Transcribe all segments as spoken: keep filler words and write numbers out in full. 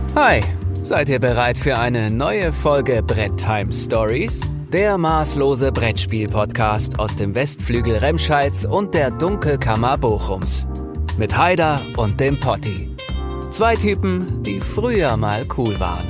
Hi, seid ihr bereit für eine neue Folge Brett Time Stories? Der maßlose Brettspiel-Podcast aus dem Westflügel Remscheids und der Dunkelkammer Bochums. Mit Haider und dem Potti. Zwei Typen, die früher mal cool waren.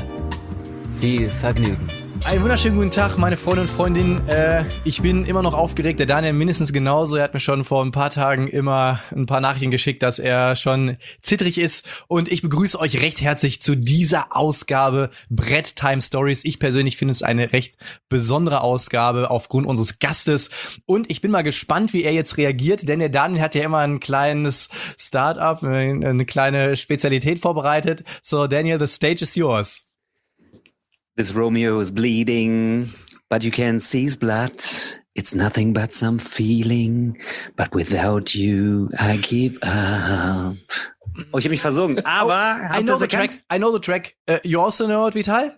Viel Vergnügen. Einen wunderschönen guten Tag, meine Freunde und Freundinnen. Äh, ich bin immer noch aufgeregt, der Daniel mindestens genauso. Er hat mir schon vor ein paar Tagen immer ein paar Nachrichten geschickt, dass er schon zittrig ist. Und ich begrüße euch recht herzlich zu dieser Ausgabe Brett Time Stories. Ich persönlich finde es eine recht besondere Ausgabe aufgrund unseres Gastes. Und ich bin mal gespannt, wie er jetzt reagiert, denn der Daniel hat ja immer ein kleines Start-up, eine kleine Spezialität vorbereitet. So Daniel, the stage is yours. This Romeo is bleeding, but you can't see his blood. It's nothing but some feeling, but without you, I give up. Oh, ich habe mich versungen, aber oh, I know the track. I know the track. Uh, you also know it, Vital?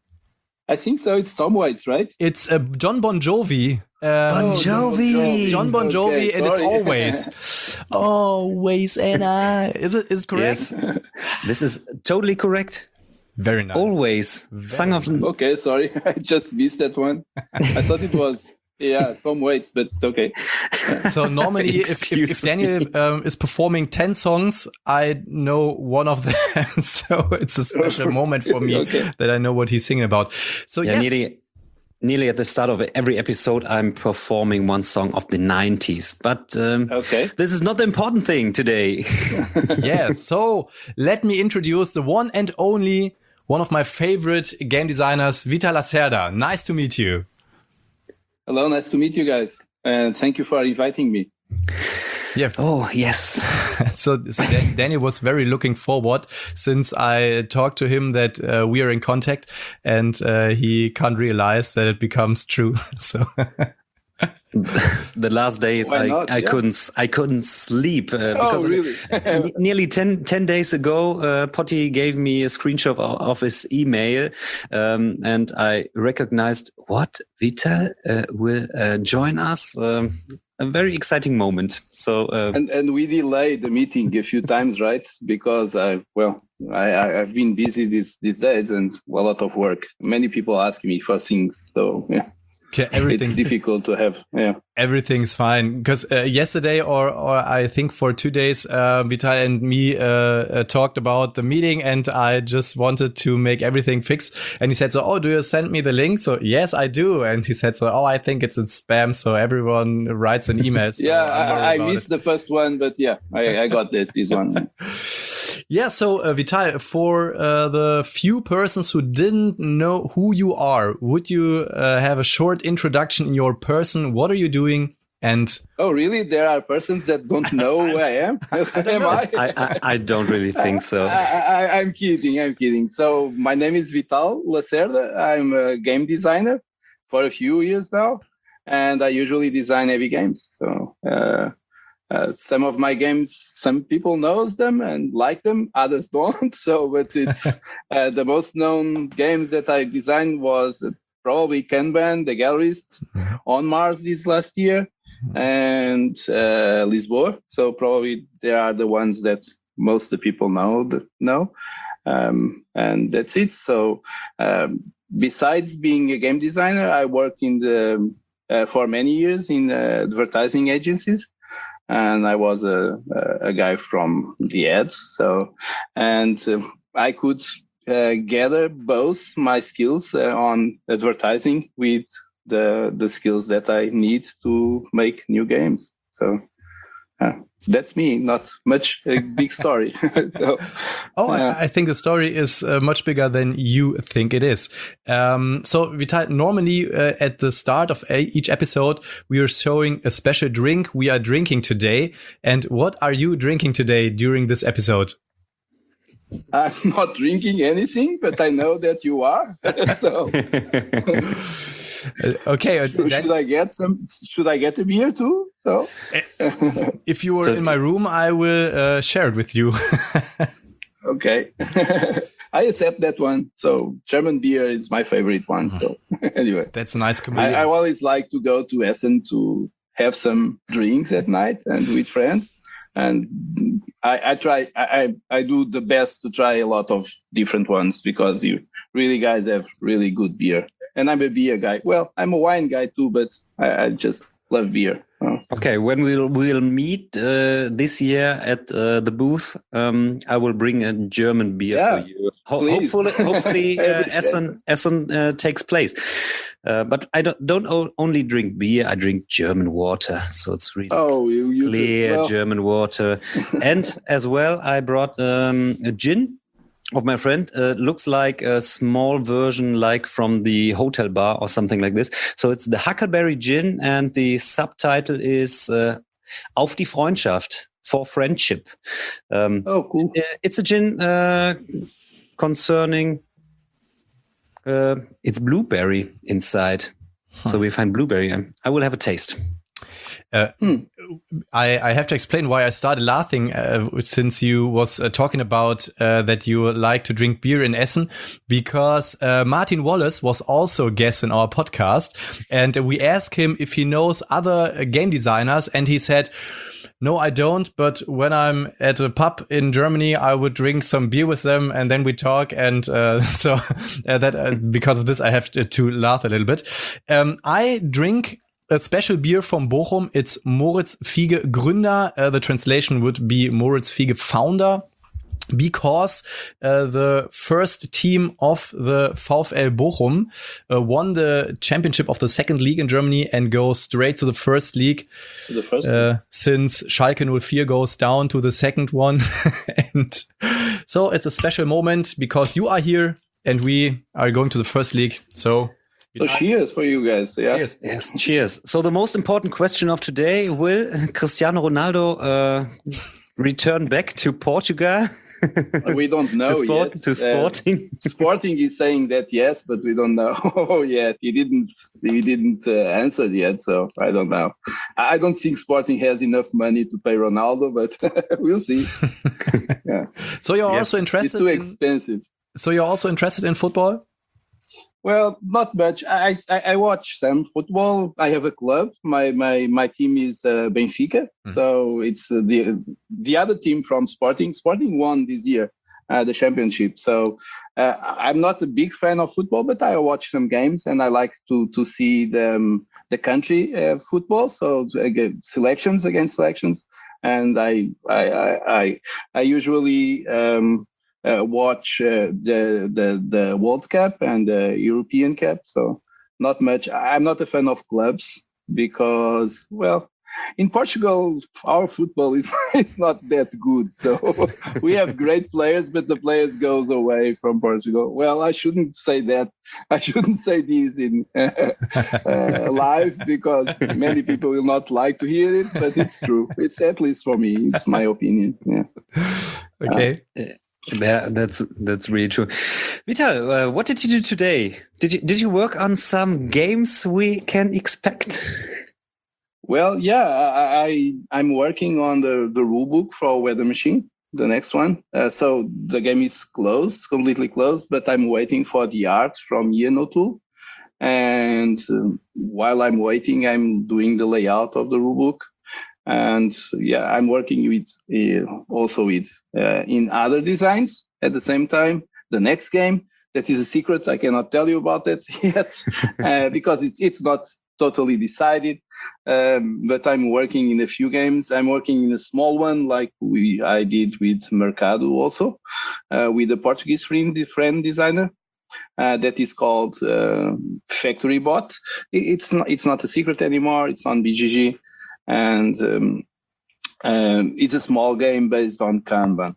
I think so. It's Tom Waits, right? It's uh, John Bon Jovi. Uh, bon Jovi. John Bon Jovi, okay, and it's always, always, and I. Is it? Is it correct? Yes, this is totally correct. Very nice. Always. Very Song of nice. Okay, sorry. I just missed that one. I thought it was, yeah, Tom Waits, but it's okay. So normally if, if, if Daniel um, is performing ten songs, I know one of them. So it's a special moment for me okay. that I know what he's singing about. So yeah, yes. nearly, nearly at the start of every episode, I'm performing one song of the nineties. But um, okay. this is not the important thing today. Yeah, so let me introduce the one and only one of my favorite game designers, Vital Lacerda. Nice to meet you. Hello, nice to meet you guys. And thank you for inviting me. Yeah. Oh, yes. so, so Daniel was very looking forward since I talked to him that uh, we are in contact and uh, he can't realize that it becomes true. So the last days I, not, I yeah. couldn't I couldn't sleep uh, because oh, really? of, nearly ten, ten days ago uh, Potti gave me a screenshot of, of his email um, and I recognized what Vital uh, will uh, join us. Um, a very exciting moment. So uh, and and we delayed the meeting a few times, right? Because I well I I've been busy these these days and a lot of work. Many people ask me for things, so yeah. Okay, everything. It's difficult to have, yeah. Everything's fine because uh, yesterday, or or I think for two days, uh, Vital and me uh, uh, talked about the meeting, and I just wanted to make everything fix. And he said, "So, oh, do you send me the link?" So, yes, I do. And he said, "So, oh, I think it's in spam." So everyone writes an email. So yeah, I, I missed it. the first one, but yeah, I, I got that this one. Yeah, so uh, Vital, for uh, the few persons who didn't know who you are, would you uh, have a short introduction in your person? What are you doing? And oh, really? There are persons that don't know who I am. am I? I, I? I don't really think so. I, I, I'm kidding. I'm kidding. So my name is Vital Lacerda. I'm a game designer for a few years now, and I usually design heavy games. So. Uh, Uh, some of my games, some people knows them and like them, others don't. So, but it's uh, the most known games that I designed was uh, probably Kanban, The Gallerist, mm-hmm. On Mars this last year, mm-hmm. and uh, Lisboa. So probably they are the ones that most of the people know. know. Um, and that's it. So um, besides being a game designer, I worked in the uh, for many years in uh, advertising agencies. And I was a, a guy from the ads. So, and uh, I could uh, gather both my skills uh, on advertising with the the skills that I need to make new games. So uh, that's me. Not much a big story. so, oh, uh, I, I think the story is uh, much bigger than you think it is. Um, so, Vital, normally uh, at the start of a- each episode, we are showing a special drink we are drinking today. And what are you drinking today during this episode? I'm not drinking anything, but I know that you are. so. Uh, okay. Should, then, should I get some? Should I get a beer too? So, if you were so, in my room, I will uh, share it with you. Okay, I accept that one. So, German beer is my favorite one. So, anyway, that's a nice community. I, I always like to go to Essen to have some drinks at night and with friends. and I, I try. I, I do the best to try a lot of different ones because you really guys have really good beer, and I'm a beer guy. Well, I'm a wine guy too, but I, I just love beer. Oh. Okay, when we'll we'll meet uh, this year at uh, the booth, um, I will bring a German beer yeah, for you. Ho- please. hopefully, hopefully, uh, Essen Essen uh, takes place. Uh, but I don't don't o- only drink beer. I drink German water, so it's really oh, you, you clear well. German water. And as well, I brought um, a gin of my friend. Uh, looks like a small version, like from the hotel bar or something like this. So it's the Huckleberry Gin, and the subtitle is uh, Auf die Freundschaft, for friendship. Um, oh, cool. It's a gin uh, concerning. Uh, it's blueberry inside, huh. So we find blueberry. I will have a taste. Uh, hmm. I, I have to explain why I started laughing uh, since you was uh, talking about uh, that you like to drink beer in Essen, because uh, Martin Wallace was also a guest in our podcast, and we asked him if he knows other uh, game designers, and he said, no, I don't, but when I'm at a pub in Germany, I would drink some beer with them, and then we talk, and uh, so uh, that uh, because of this, I have to, to laugh a little bit. Um, I drink a special beer from Bochum. It's Moritz Fiege Gründer. Uh, the translation would be Moritz Fiege Founder, because uh, the first team of the VfL Bochum uh, won the championship of the second league in Germany and goes straight to the first league. To the first uh, since Schalke oh four goes down to the second one. And so it's a special moment because you are here and we are going to the first league. So So cheers for you guys. Yeah. Cheers. Yes, cheers. So the most important question of today, will Cristiano Ronaldo uh, return back to Portugal? We don't know to sport, yet. To Sporting. Uh, Sporting is saying that yes, but we don't know yet. He didn't. He didn't uh, answer yet, so I don't know. I don't think Sporting has enough money to pay Ronaldo, but we'll see. Yeah. So you're yes. also interested. It's too in, expensive. So you're also interested in football? Well, not much. I, I I watch some football. I have a club. My my my team is uh, Benfica. Mm-hmm. So it's uh, the the other team from Sporting. Sporting won this year uh, the championship. So uh, I'm not a big fan of football, but I watch some games and I like to to see the um, the country uh, football. So uh, selections against selections, and I I I I, I usually. Um, Uh, watch uh, the the the World Cup and the European Cup. So not much. I'm not a fan of clubs because, well, in Portugal our football is is not that good. So we have great players, but the players goes away from Portugal. Well, I shouldn't say that. I shouldn't say this in uh, uh, live because many people will not like to hear it. But it's true. It's at least for me. It's my opinion. Yeah. Okay. Uh, Yeah, that's that's really true. Vital, uh, what did you do today? Did you did you work on some games we can expect? Well, yeah, I, I I'm working on the the rule book for Weather Machine, the next one. Uh, so the game is closed, completely closed, but I'm waiting for the art from Ian O'Toole. And uh, while I'm waiting, I'm doing the layout of the rule book. And yeah, I'm working with uh, also with uh, in other designs at the same time. The next game, that is a secret. I cannot tell you about that yet uh, because it's it's not totally decided. Um, but I'm working in a few games. I'm working in a small one like we I did with Mercado also, uh, with a Portuguese friend, friend designer. Uh, that is called uh, Factory Bot. It's not it's not a secret anymore. It's on B G G. And um, um, it's a small game based on Kanban.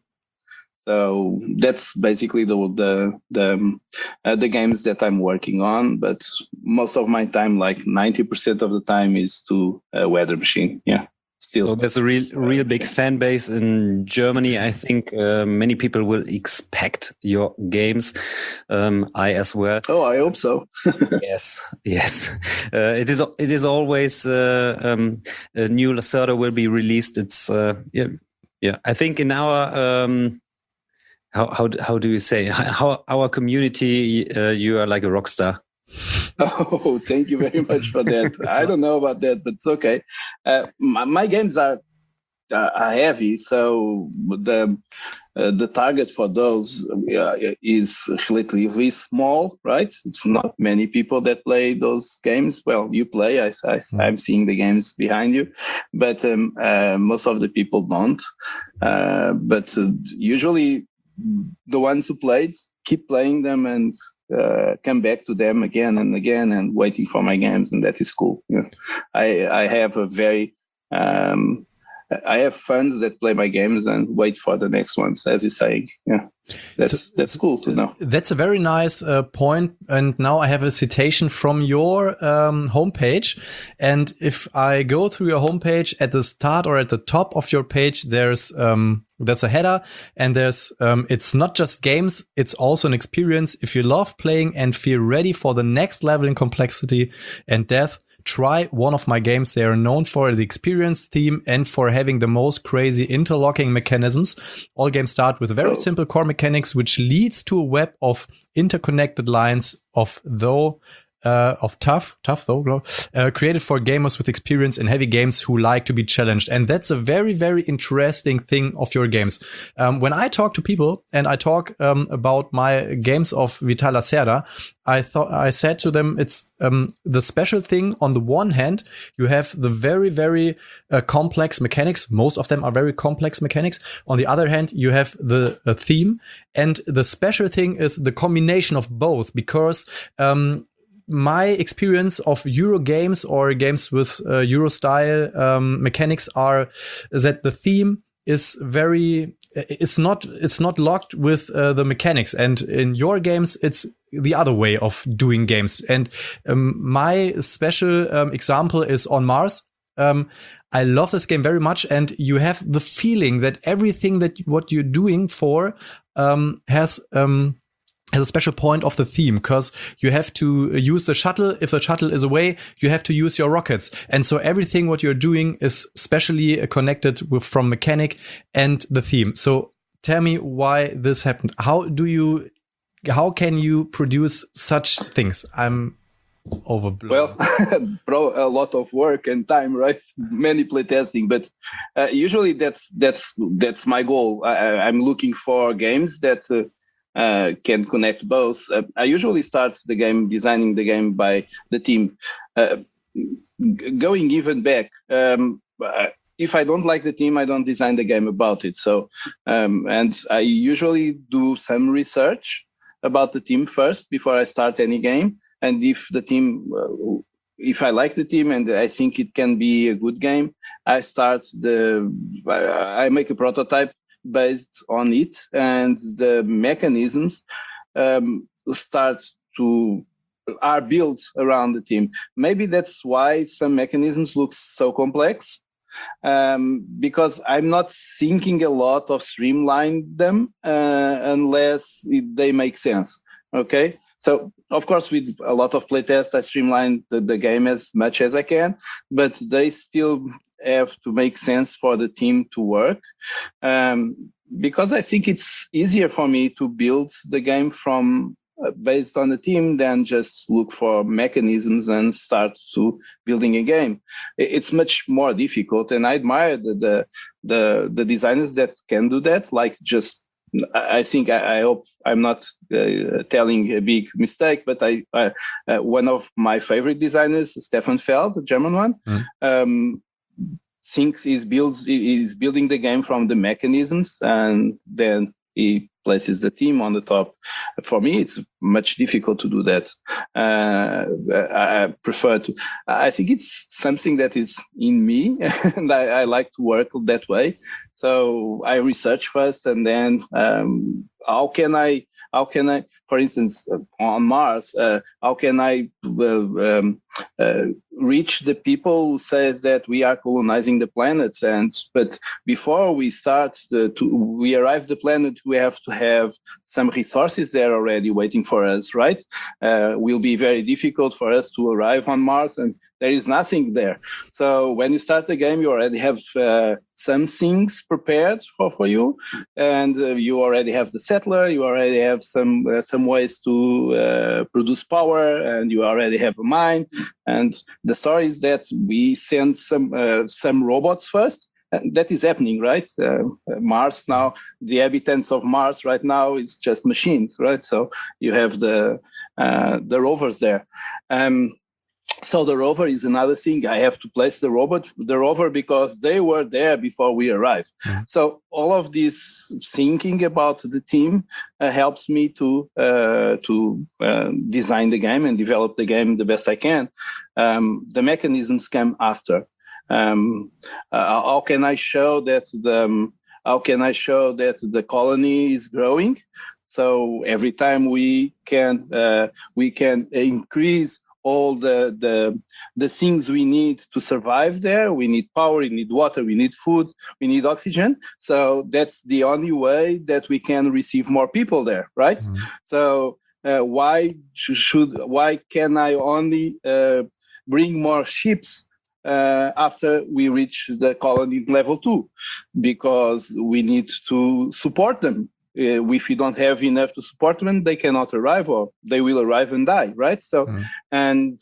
So that's basically the the the, um, uh, the games that I'm working on. But most of my time, like ninety percent of the time, is to uh, Weather Machine. Yeah, still. So there's a real real big fan base in Germany. I think uh, many people will expect your games. Um, I as well. Oh, I hope so. Yes, yes. Uh, it is. It is always uh, um, a new Lacerda will be released. It's uh, yeah, yeah. I think in our um, how how how do you say how our community uh, you are like a rock star. Oh, thank you very much for that. I don't know about that, but it's okay. Uh, my, my games are uh, are heavy, so the uh, the target for those uh, is relatively small, right? It's not many people that play those games. Well, you play, I, I, I'm seeing the games behind you, but um, uh, most of the people don't. Uh, but uh, usually the ones who played keep playing them and uh, come back to them again and again and waiting for my games, and that is cool. Yeah. I, I have a very... Um, I have fans that play my games and wait for the next ones, as you're saying. Yeah, that's so, that's cool to know. That's a very nice uh, point. And now I have a citation from your um, homepage. And if I go through your homepage, at the start or at the top of your page, there's um, there's a header, and there's um, it's not just games, it's also an experience. If you love playing and feel ready for the next level in complexity and depth, try one of my games. They are known for the experience theme and for having the most crazy interlocking mechanisms. All games start with very simple core mechanics, which leads to a web of interconnected lines of though uh, of tough, tough though, uh, created for gamers with experience in heavy games who like to be challenged. And that's a very, very interesting thing of your games. Um, when I talk to people and I talk um, about my games of Vital Lacerda, I thought I said to them, it's um, the special thing. On the one hand, you have the very, very uh, complex mechanics. Most of them are very complex mechanics. On the other hand, you have the uh, theme, and the special thing is the combination of both, because um, my experience of Euro games or games with uh, Euro style um, mechanics are that the theme is very, it's not, it's not locked with uh, the mechanics. And in your games, it's the other way of doing games. And um, my special um, example is On Mars. Um, I love this game very much. And you have the feeling that everything that what you're doing for um, has, um, has a special point of the theme, because you have to use the shuttle. If the shuttle is away, you have to use your rockets. And so everything what you're doing is specially connected with from mechanic and the theme. So tell me why this happened. How do you, how can you produce such things? I'm overblown. Well, bro, a lot of work and time, right? Many playtesting, but uh, usually that's, that's, that's my goal. I, I'm looking for games that, uh, Uh, can connect both. Uh, I usually start the game, designing the game by the team. Uh, g- going even back, um, uh, if I don't like the team, I don't design the game about it. So, um, and I usually do some research about the team first before I start any game. And if the team, uh, if I like the team and I think it can be a good game, I start the, I, I make a prototype based on it, and the mechanisms um, start to are built around the team. Maybe that's why some mechanisms look so complex, um, because I'm not thinking a lot of streamline them uh, unless it, they make sense. Okay, so of course with a lot of playtests, I streamline the, the game as much as I can, but they still have to make sense for the team to work, um, because I think it's easier for me to build the game from uh, based on the team than just look for mechanisms and start to building a game. It's much more difficult, and I admire the the the, the designers that can do that. Like just, I think I, I hope I'm not uh, telling a big mistake, but I, I uh, one of my favorite designers, Stefan Feld, the German one. Mm. Um, thinks is builds is building the game from the mechanisms, and then he places the team on the top. For me, it's much difficult to do that. Uh, I, I prefer to. I think it's something that is in me, and I, I like to work that way. So I research first, and then um, how can I? How can I, for instance, uh, on Mars, uh, how can I uh, um, uh, reach the people who says that we are colonizing the planet? And but before we start the, to we arrive the planet, we have to have some resources there already waiting for us, right? Uh, will be very difficult for us to arrive on Mars, and there is nothing there. So when you start the game, you already have uh, some things prepared for, for you, and uh, you already have the settler, you already have some uh, some ways to uh, produce power, and you already have a mine. And the story is that we send some uh, some robots first, And that is happening, right? Uh, Mars now, the inhabitants of Mars right now is just machines, right? So you have the uh, the rovers there. Um, So the rover is another thing. I have to place the robot, the rover, because they were there before we arrived. Mm-hmm. So all of this thinking about the team uh, helps me to uh, to uh, design the game and develop the game the best I can. Um, the mechanisms come after. Um, uh, how can I show that the um, how can I show that the colony is growing? So every time we can uh, we can increase all the, the the things we need to survive there. We need power, we need water, we need food, we need oxygen. So that's the only way that we can receive more people there, right? Mm-hmm. So uh, why should why can I only uh, bring more ships uh, after we reach the colony level two? Because we need to support them. Uh, if we don't have enough to support them, they cannot arrive, or they will arrive and die, right? So, mm. and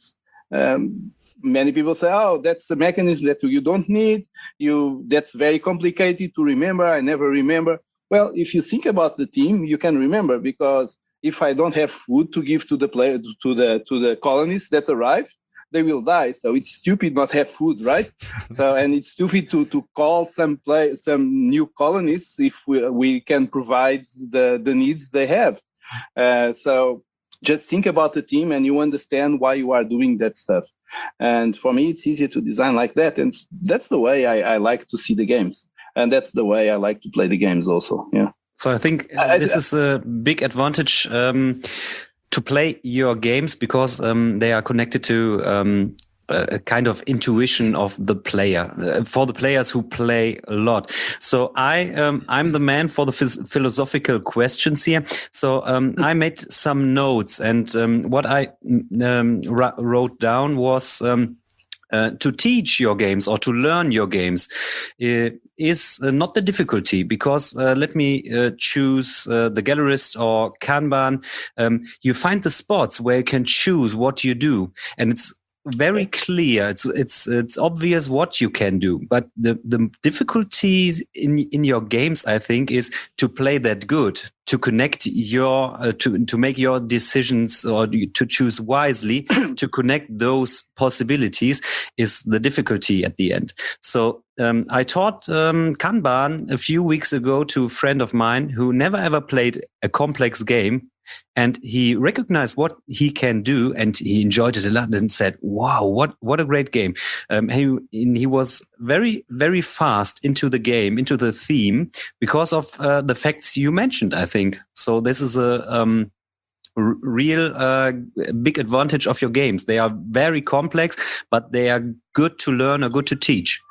um, many people say, "Oh, that's a mechanism that you don't need. You that's very complicated to remember. I never remember." Well, if you think about the team, you can remember, because if I don't have food to give to the play to the to the colonists that arrive, they will die. So it's stupid not have food, right? So, and it's stupid to to call some play some new colonists if we we can provide the the needs they have. Uh, so just think about the team, and you understand why you are doing that stuff. And for me, it's easier to design like that, and that's the way I, I like to see the games, and that's the way I like to play the games also. Yeah. So I think uh, this is a big advantage. Um, to play your games, because um, they are connected to um, a kind of intuition of the player, uh, for the players who play a lot. So I, um, I'm the man for the phys- philosophical questions here. So um, I made some notes, and um, what I um, ra- wrote down was um, uh, to teach your games or to learn your games uh, is uh, not the difficulty, because uh, let me uh, choose uh, the Gallerist or Kanban. Um, you find the spots where you can choose what you do, and it's very clear. It's it's it's obvious what you can do. But the the difficulties in in your games, I think, is to play that good, to connect your uh, to to make your decisions, or to choose wisely, to connect those possibilities is the difficulty at the end. So um, I taught um, Kanban a few weeks ago to a friend of mine who never ever played a complex game. And he recognized what he can do, and he enjoyed it a lot, and said, "Wow, what what a great game!" Um, he he was very very fast into the game, into the theme, because of uh, the facts you mentioned, I think. So this is a um, r- real uh, big advantage of your games. They are very complex, but they are good to learn or good to teach.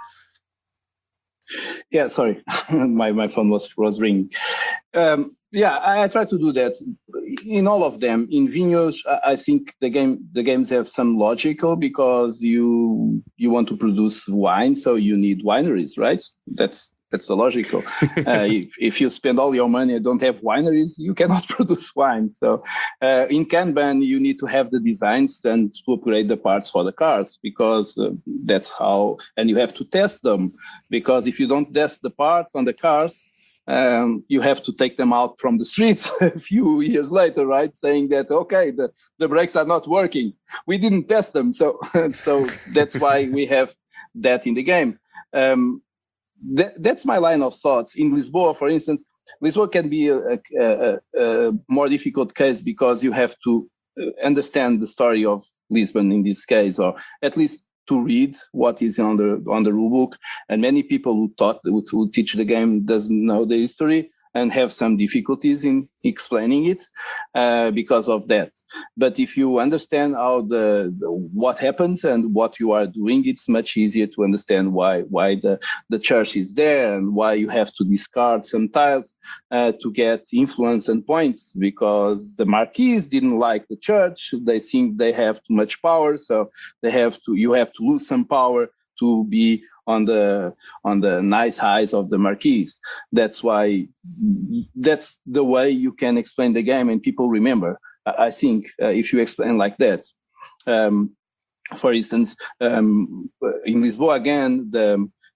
Yeah, sorry, my my phone was was ringing. Um, yeah, I, I try to do that in all of them. In Vinhos, I, I think the game the games have some logical, because you you want to produce wine, so you need wineries, right? That's that's the logical. uh, if if you spend all your money and don't have wineries, you cannot produce wine. So uh, in Kanban, you need to have the designs and to upgrade the parts for the cars, because uh, that's how, and you have to test them, because if you don't test the parts on the cars, um, you have to take them out from the streets a few years later, right? Saying that, okay, the, the brakes are not working. We didn't test them. So, so that's why we have that in the game. Um, That, that's my line of thoughts. In Lisboa, for instance, Lisboa can be a, a, a, a more difficult case, because you have to understand the story of Lisbon in this case, or at least to read what is on the on the rulebook. And many people who taught who, who teach the game doesn't know the history and have some difficulties in explaining it uh, because of that. But if you understand how the, the what happens and what you are doing, it's much easier to understand why why the, the church is there, and why you have to discard some tiles uh, to get influence and points, because the marquis didn't like the church. They think they have too much power, so they have to you have to lose some power to be on the on the nice highs of the marquees. That's why that's the way you can explain the game and people remember. I think uh, if you explain like that, um, for instance, um, in Lisboa again, the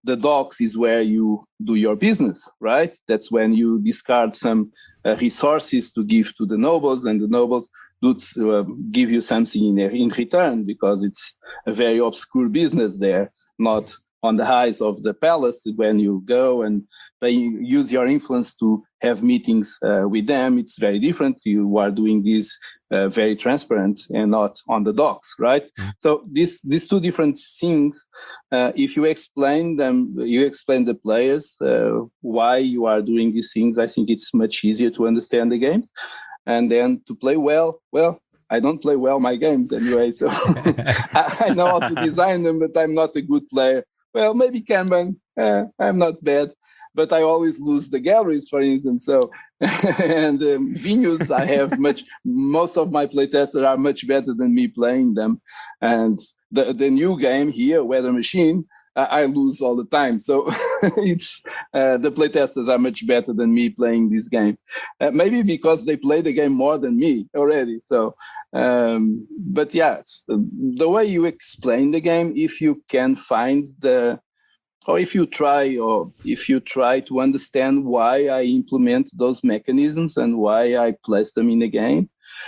the docks is where you do your business, right? That's when you discard some uh, resources to give to the nobles, and the nobles do uh, give you something in, in return, because it's a very obscure business there, not on the highs of the palace when you go and they use your influence to have meetings uh, with them. It's very different. You are doing this uh, very transparent and not on the docks, right? Mm. So this, these two different things, uh, if you explain them, you explain the players uh, why you are doing these things, I think it's much easier to understand the games. And then to play well, well, I don't play well my games anyway, so I, I know how to design them, but I'm not a good player. Well, maybe Kanban, uh, I'm not bad, but I always lose the galleries, for instance. So, and um, venues, I have much, most of my playtesters are much better than me playing them. And the, the new game here, Weather Machine, uh, I lose all the time. So it's, uh, the playtesters are much better than me playing this game. Uh, maybe because they play the game more than me already. So, um, but yes, the, the way you explain the game, if you can find the, or if you try, or if you try to understand why I implement those mechanisms and why I place them in the game,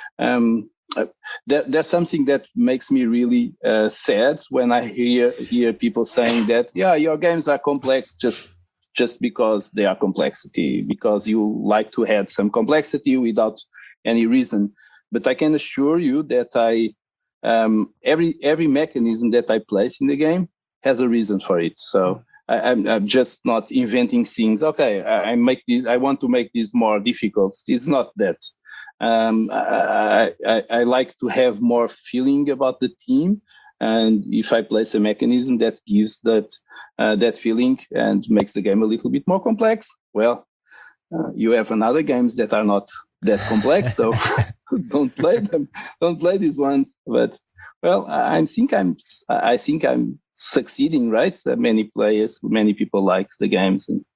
um, uh, there, there's something that makes me really uh, sad when I hear hear people saying that, yeah, your games are complex just just because they are complexity, because you like to add some complexity without any reason. But I can assure you that I um, every every mechanism that I place in the game has a reason for it. So I, I'm, I'm just not inventing things. Okay, I, I make this. I want to make this more difficult. It's not that. Um, I, I, I like to have more feeling about the team, and if I place a mechanism that gives that uh, that feeling and makes the game a little bit more complex, well, uh, you have another games that are not that complex. So don't play them. Don't play these ones. But well, I, I think I'm. I think I'm. succeeding, right? That many players, many people likes the games, and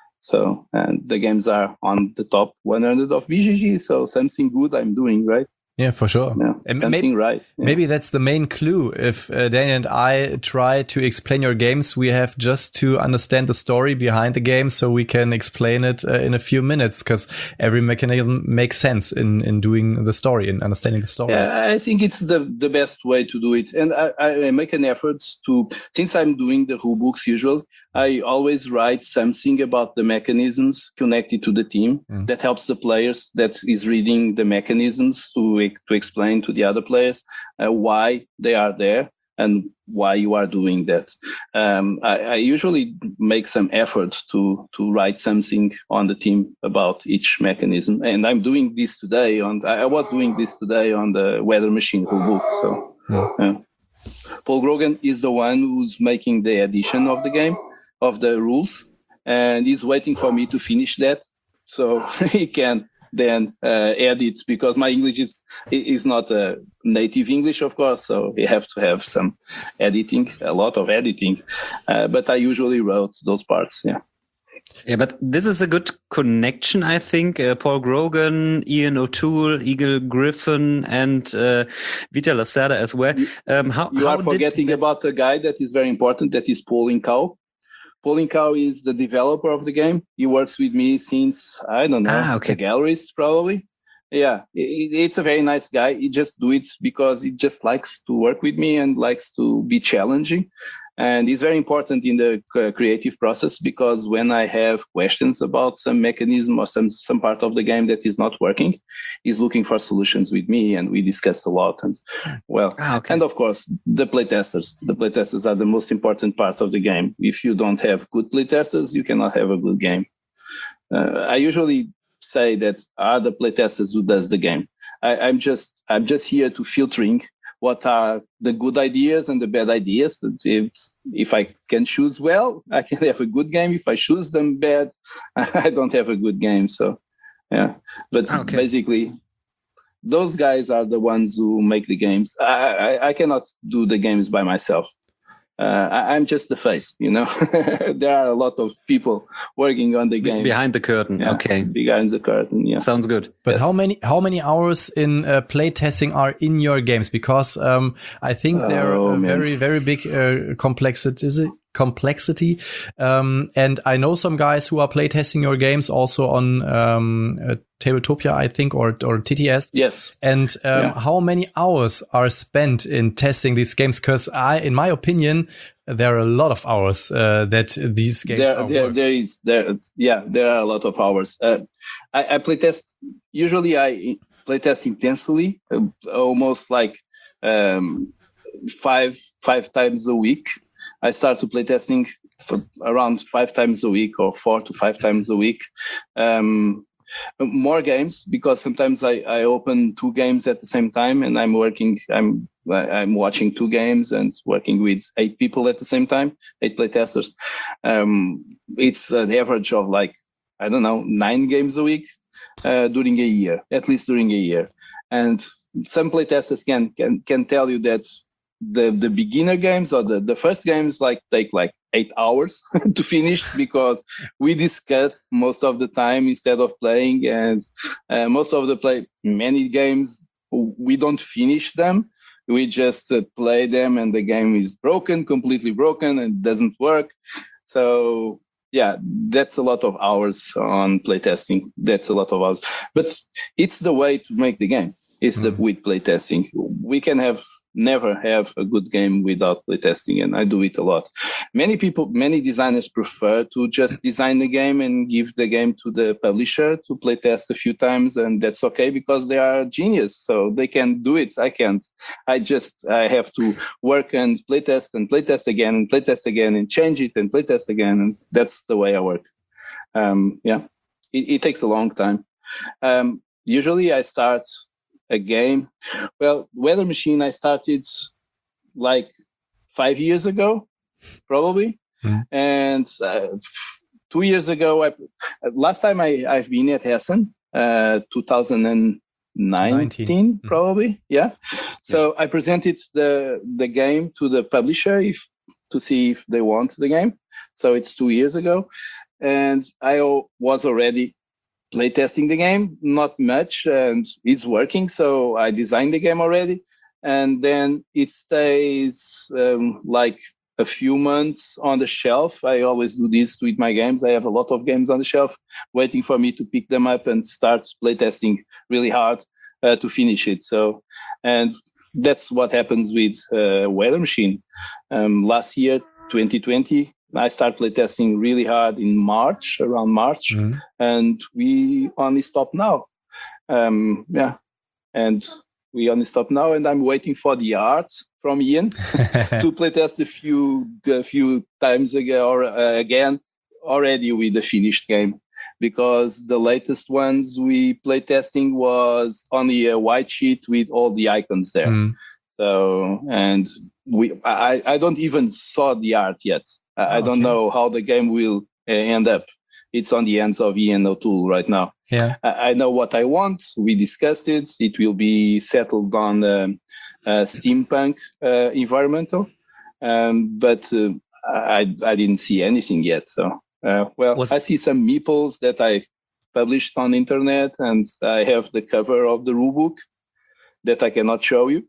so and the games are on the top one hundred of B G G. So something good I'm doing, right? Yeah, for sure. Yeah, and something maybe, right. Yeah. Maybe that's the main clue. If uh, Daniel and I try to explain your games, we have just to understand the story behind the game, so we can explain it uh, in a few minutes. Because every mechanism makes sense in in doing the story and understanding the story. Yeah, I think it's the the best way to do it, and I, I make an effort to. Since I'm doing the rule books usually, I always write something about the mechanisms connected to the team mm. that helps the players that is reading the mechanisms to to explain to the other players uh, why they are there and why you are doing that. Um, I, I usually make some effort to to write something on the team about each mechanism, and I'm doing this today. On I was doing this today on the Weather Machine rule book. So, yeah. Yeah. Paul Grogan is the one who's making the edition of the game of the rules, and he's waiting for me to finish that so he can then uh, edit, because my English is is not a native English, of course, so you have to have some editing, a lot of editing. Uh, but I usually wrote those parts, yeah. Yeah, but this is a good connection, I think. Uh, Paul Grogan, Ian O'Toole, Eagle Griffin, and uh, Vital Lacerda as well. Um, how, you how are forgetting did... about a guy that is very important, that is Paul Incow. Paul Incow is the developer of the game. He works with me since, I don't know, ah, okay. the galleries probably. Yeah, it, it's a very nice guy. He just do it because he just likes to work with me and likes to be challenging. And it's very important in the creative process, because when I have questions about some mechanism or some, some part of the game that is not working, he's looking for solutions with me, and we discuss a lot. And well, ah, okay. And of course, the playtesters. The playtesters are the most important part of the game. If you don't have good playtesters, you cannot have a good game. Uh, I usually say that are the playtesters who does the game. I, I'm just I'm just here to filtering what are the good ideas and the bad ideas. If, if I can choose well, I can have a good game. If I choose them bad, I don't have a good game. So, yeah. But okay. Basically, those guys are the ones who make the games. I, I, I cannot do the games by myself. Uh, I, I'm just the face, you know. There are a lot of people working on the game behind the curtain. Yeah, okay, behind the curtain. Yeah, sounds good. But yes. how many how many hours in uh, play testing are in your games? Because um, I think they're oh, uh, very very big uh, complexity. Is it complexity. Um, and I know some guys who are playtesting your games also on um, uh, Tabletopia, I think, or or T T S. Yes. And um, Yeah. how many hours are spent in testing these games? Because I, in my opinion, there are a lot of hours uh, that these games there, are there, worked. there is there yeah there are a lot of hours. uh, I, I play test usually I play test intensely, uh, almost like um, five five times a week. I start to play testing for around five times a week or four to five times a week. Um, more games, because sometimes I, I open two games at the same time and I'm working, I'm I'm watching two games and working with eight people at the same time, eight playtesters. Um, it's an average of like, I don't know, nine games a week uh, during a year, at least during a year. And some playtesters can can can tell you that the the beginner games or the, the first games like take like eight hours to finish, because we discuss most of the time instead of playing, and uh, most of the play many games we don't finish them, we just uh, play them and the game is broken, completely broken, and doesn't work. So yeah, that's a lot of hours on playtesting. That's a lot of hours, but it's the way to make the game. It's mm-hmm. the with playtesting we can have never have a good game without playtesting, and I do it a lot. Many people, many designers prefer to just design the game and give the game to the publisher to playtest a few times, and that's okay because they are genius, so they can do it. I can't. I just I have to work and playtest and playtest again and playtest again and change it and playtest again, and that's the way I work. Um, yeah, it, it takes a long time. Um, usually, I start a game. Well, Weather Machine I started like five years ago, probably, mm. and uh, two years ago. I, last time I I've been at Essen, uh, two thousand nineteen, probably, yeah. So yes. I presented the the game to the publisher if to see if they want the game. So it's two years ago, and I was already playtesting the game, not much, and it's working. So I designed the game already, and then it stays um, like a few months on the shelf. I always do this with my games. I have a lot of games on the shelf waiting for me to pick them up and start playtesting really hard uh, to finish it. So, and that's what happens with uh, Weather Machine. Um, last year, twenty twenty, I started playtesting really hard in March, around March, mm-hmm. and we only stop now. Um, yeah, and we only stop now, and I'm waiting for the art from Ian to playtest a few a few times ago or uh, again already with the finished game, because the latest ones we playtesting was only a white sheet with all the icons there. Mm. So, and we I, I don't even saw the art yet. I don't okay. know how the game will uh, end up. It's on the hands of Ian O'Toole right now. Yeah, I, I know what I want. We discussed it. It will be settled on um, uh, steampunk uh, environmental, um, but uh, I I didn't see anything yet. So uh, well, Was- I see some meeples that I published on the internet, and I have the cover of the rulebook that I cannot show you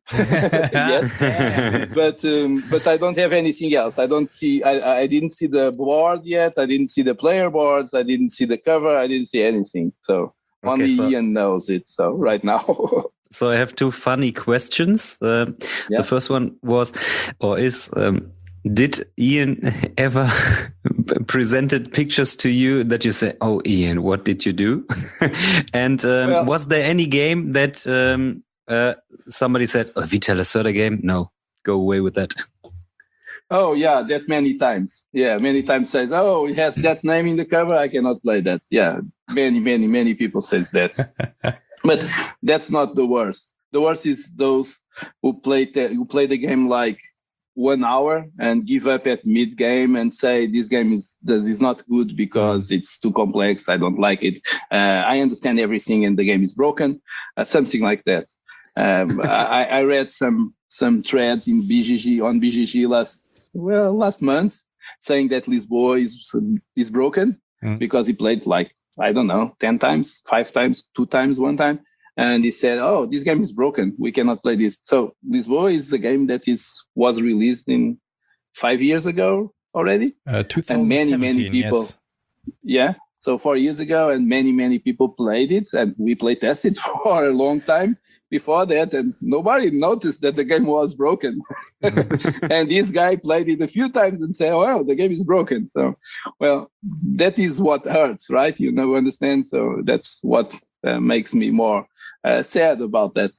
yet, but um, but I don't have anything else. I don't see. I, I didn't see the board yet. I didn't see the player boards. I didn't see the cover. I didn't see anything. So okay, only so, Ian knows it. So right now. So I have two funny questions. Uh, yeah. The first one was, or is, um, did Ian ever presented pictures to you that you say, "Oh, Ian, what did you do?" And um, well, was there any game that um, Uh, somebody said, "Oh, Vital Lacerda game? No, go away with that." Oh yeah, that many times. Yeah, many times says, "Oh, it has that name in the cover. I cannot play that." Yeah, many, many, many people says that. But that's not the worst. The worst is those who play the, who play the game like one hour and give up at mid game and say this game is this is not good because it's too complex. I don't like it. Uh, I understand everything and the game is broken. Uh, something like that. Um, I, I read some some threads in B G G on B G G last well last month saying that Lisboa is is broken mm. because he played like I don't know ten times, five times, two times, one time, and he said, "Oh, this game is broken. We cannot play this." So Lisboa is a game that is was released in five years ago, already. Uh, and many, many people. Yes. Yeah. So four years ago, and many, many people played it, and we play tested for a long time before that, and nobody noticed that the game was broken. And this guy played it a few times and said, "Well, the game is broken." So, well, that is what hurts, right? You know, understand? So that's what uh, makes me more uh, sad about that.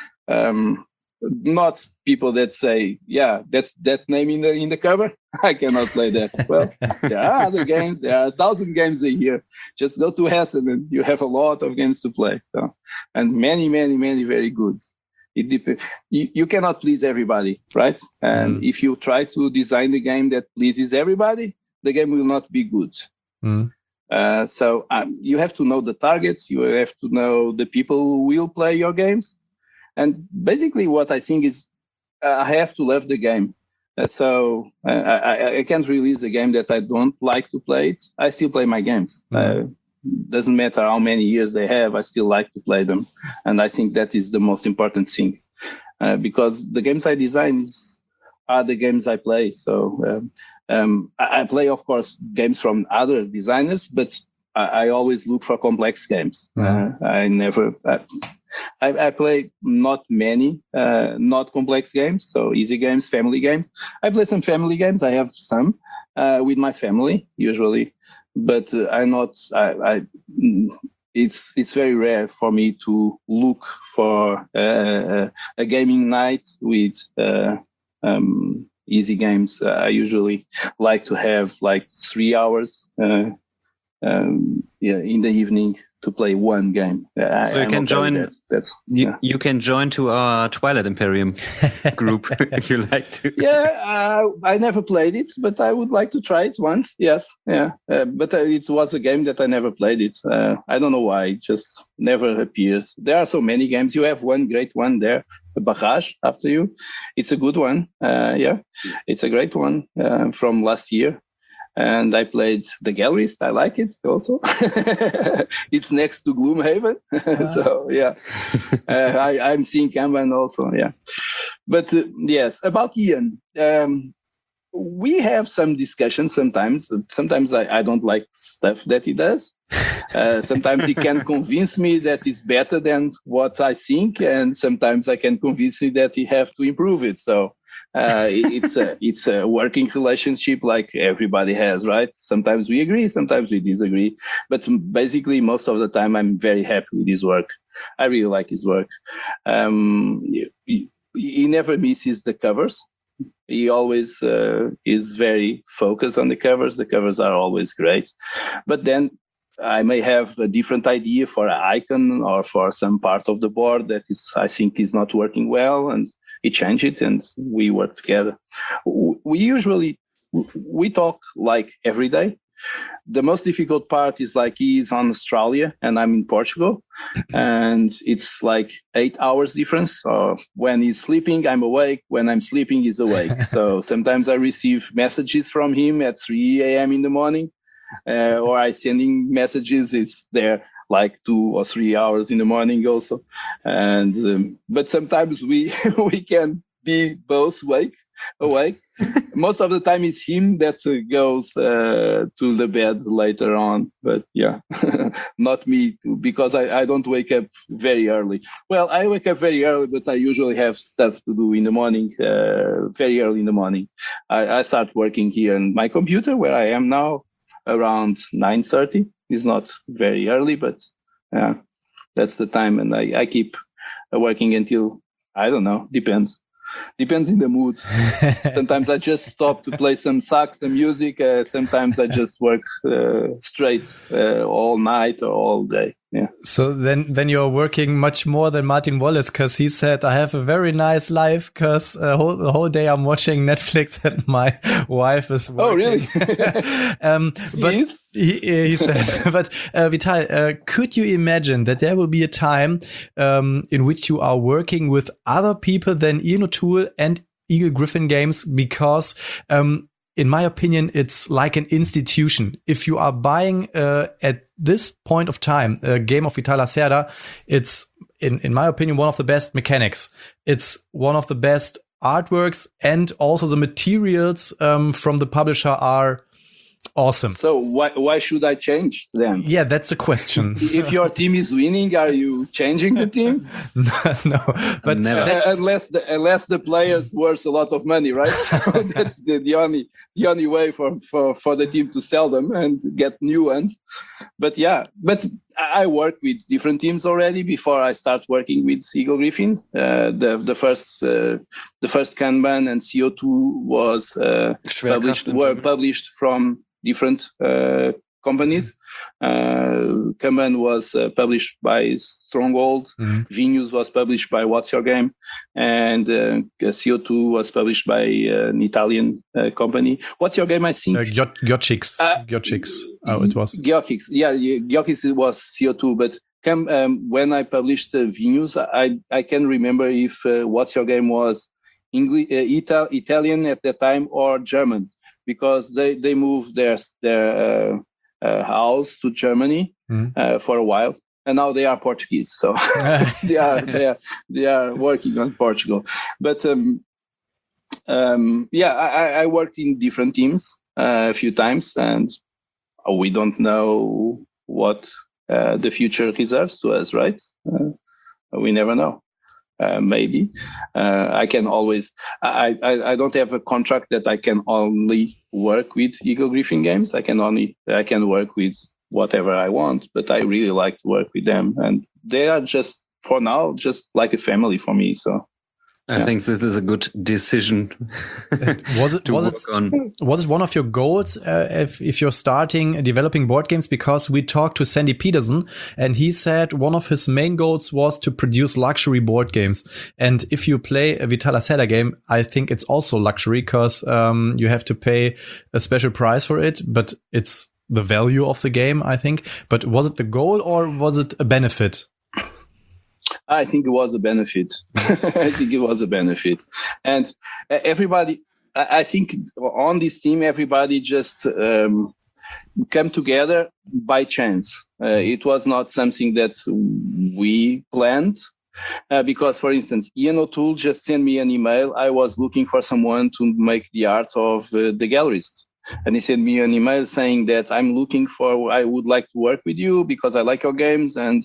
Um, not people that say, "Yeah, that's that name in the in the cover. I cannot play that." Well, there are other games. There are a thousand games a year. Just go to Hessen and you have a lot of games to play. So, and many, many, many very good. It dep- you, you cannot please everybody, right? And mm. if you try to design a game that pleases everybody, the game will not be good. Mm. Uh, so um, you have to know the targets. You have to know the people who will play your games. And basically what I think is uh, I have to love the game. Uh, so uh, I, I can't release a game that I don't like to play it. I still play my games. Mm-hmm. Uh, doesn't matter how many years they have, I still like to play them. And I think that is the most important thing. Uh, because the games I design is, are the games I play. So um, um, I, I play, of course, games from other designers, but I, I always look for complex games. Mm-hmm. Uh, I never... I, I, I play not many, uh, not complex games, so easy games, family games. I play some family games. I have some uh, with my family usually, but uh, I'm not. I, I it's it's very rare for me to look for uh, a gaming night with uh, um, easy games. Uh, I usually like to have like three hours. Uh, um, yeah, in the evening to play one game. Uh, so you I'm can okay join. That. That's you, yeah. you can join to our Twilight Imperium group if you like to. Yeah, uh, I never played it, but I would like to try it once. Yes, yeah, uh, but uh, it was a game that I never played it. Uh, I don't know why. It just never appears. There are so many games. You have one great one there, Barrage, after you. It's a good one. Uh, yeah, it's a great one uh, from last year. And I played The Gallerist. I like it also. It's next to Gloomhaven. So, yeah. uh, I, I'm seeing Kanban also, yeah. But, uh, yes, about Ian. Um, we have some discussions sometimes. Sometimes I, I don't like stuff that he does. Uh, sometimes he can convince me that it's better than what I think. And sometimes I can convince me that he have to improve it. So, uh, it's a it's a working relationship like everybody has, right? Sometimes we agree, sometimes we disagree, but basically most of the time I'm very happy with his work. I really like his work. Um, he, he never misses the covers. He always uh, is very focused on the covers. The covers are always great, but then I may have a different idea for an icon or for some part of the board that is I think is not working well, and he changed it and we work together. We usually, we talk like every day. The most difficult part is like he's on Australia and I'm in Portugal, and it's like eight hours difference. So when he's sleeping, I'm awake. When I'm sleeping, he's awake. So sometimes I receive messages from him at three a.m. in the morning, uh, or I sending messages. It's there like two or three hours in the morning also. And um, but sometimes we we can be both awake. awake. Most of the time it's him that uh, goes uh, to the bed later on. But yeah, not me, because I, I don't wake up very early. Well, I wake up very early, but I usually have stuff to do in the morning, uh, very early in the morning. I, I start working here on my computer where I am now around nine thirty. It's not very early, but yeah, that's the time. And I, I keep uh, working until, I don't know, depends. Depends in the mood. Sometimes I just stop to play some sax, some music. Uh, sometimes I just work uh, straight uh, all night or all day. Yeah. So then, then you're working much more than Martin Wallace, because he said, "I have a very nice life because uh, whole, the whole day I'm watching Netflix and my wife is working." Oh, really? um, but he, he said, "But uh, Vital, uh, could you imagine that there will be a time um, in which you are working with other people than Ian O'Toole and Eagle Gryphon Games? Because um, in my opinion, it's like an institution. If you are buying uh, at this point of time a game of Vital Lacerda, it's, in, in my opinion, one of the best mechanics. It's one of the best artworks and also the materials um, from the publisher are awesome. So why why should I change them? Yeah, that's a question. If your team is winning, are you changing the team? no, no, but Never. that's- Uh, unless the unless the players worth a lot of money, right? So that's the, the only the only way for, for, for the team to sell them and get new ones. But yeah, but I work with different teams already before I start working with Eagle Griffin. Uh, the the first uh, the first Kanban and C O two was uh, published were published from different uh, companies. Uh, Kanban was uh, published by Stronghold. Mhm. Venus was published by What's Your Game, and uh, C O two was published by uh, an Italian uh, company. What's Your Game? I think. uh, Gyot- Gyotchix. Uh, Gyotchix. Oh, it was. Gyokix. Yeah, Gyokix was C O two, but can, um, when I published uh, Venus, I I can remember if uh, What's Your Game was English, uh, Ital- Italian at that time or German, because they they moved their their uh, uh, house to Germany Mhm. uh, for a while, and now they are Portuguese. So they are they are they are working on Portugal. But um, um, yeah, I, I worked in different teams uh, a few times, and we don't know what uh, the future reserves to us, right? Uh, we never know. Uh, maybe uh, I can always. I, I I don't have a contract that I can only work with Eagle Griffin games. I can only I can work with whatever I want. But I really like to work with them, and they are just for now just like a family for me. So I Yeah. think this is a good decision Was it to was work it on. was it one of your goals uh, if if you're starting uh, developing board games? Because we talked to Sandy Peterson and he said one of his main goals was to produce luxury board games. And if you play a Vital Lacerda game, I think it's also luxury because um, you have to pay a special price for it, but it's the value of the game, I think. But was it the goal or was it a benefit? I think it was a benefit. I think it was a benefit, and uh, everybody. I I think on this team, everybody just um, came together by chance. Uh, it was not something that we planned. Uh, because, for instance, Ian O'Toole just sent me an email. I was looking for someone to make the art of uh, the Gallerist. And he sent me an email saying that I'm looking for, I would like to work with you because I like your games and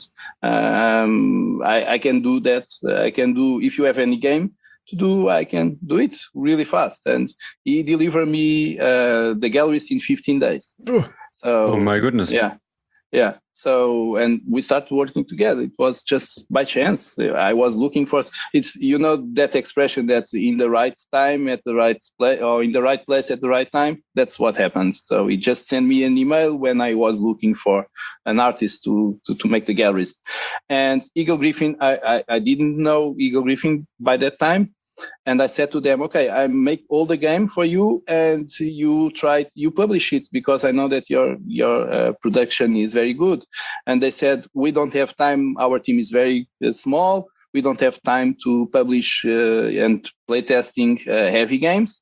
um, I, I can do that. I can do, if you have any game to do, I can do it really fast. And he delivered me uh, the Gallerist in fifteen days. So, Oh my goodness. yeah. Yeah. So, and we started working together. It was just by chance. I was looking for, it's, you know, that expression that's in the right time at the right place or in the right place at the right time. That's what happens. So he just sent me an email when I was looking for an artist to, to, to make the Gallerist. And Eagle Griffin, I, I, I didn't know Eagle Griffin by that time. And I said to them, okay, I make all the game for you and you try, you publish it because I know that your, your uh, production is very good. And they said, we don't have time. Our team is very uh, small. We don't have time to publish uh, and playtesting uh, heavy games.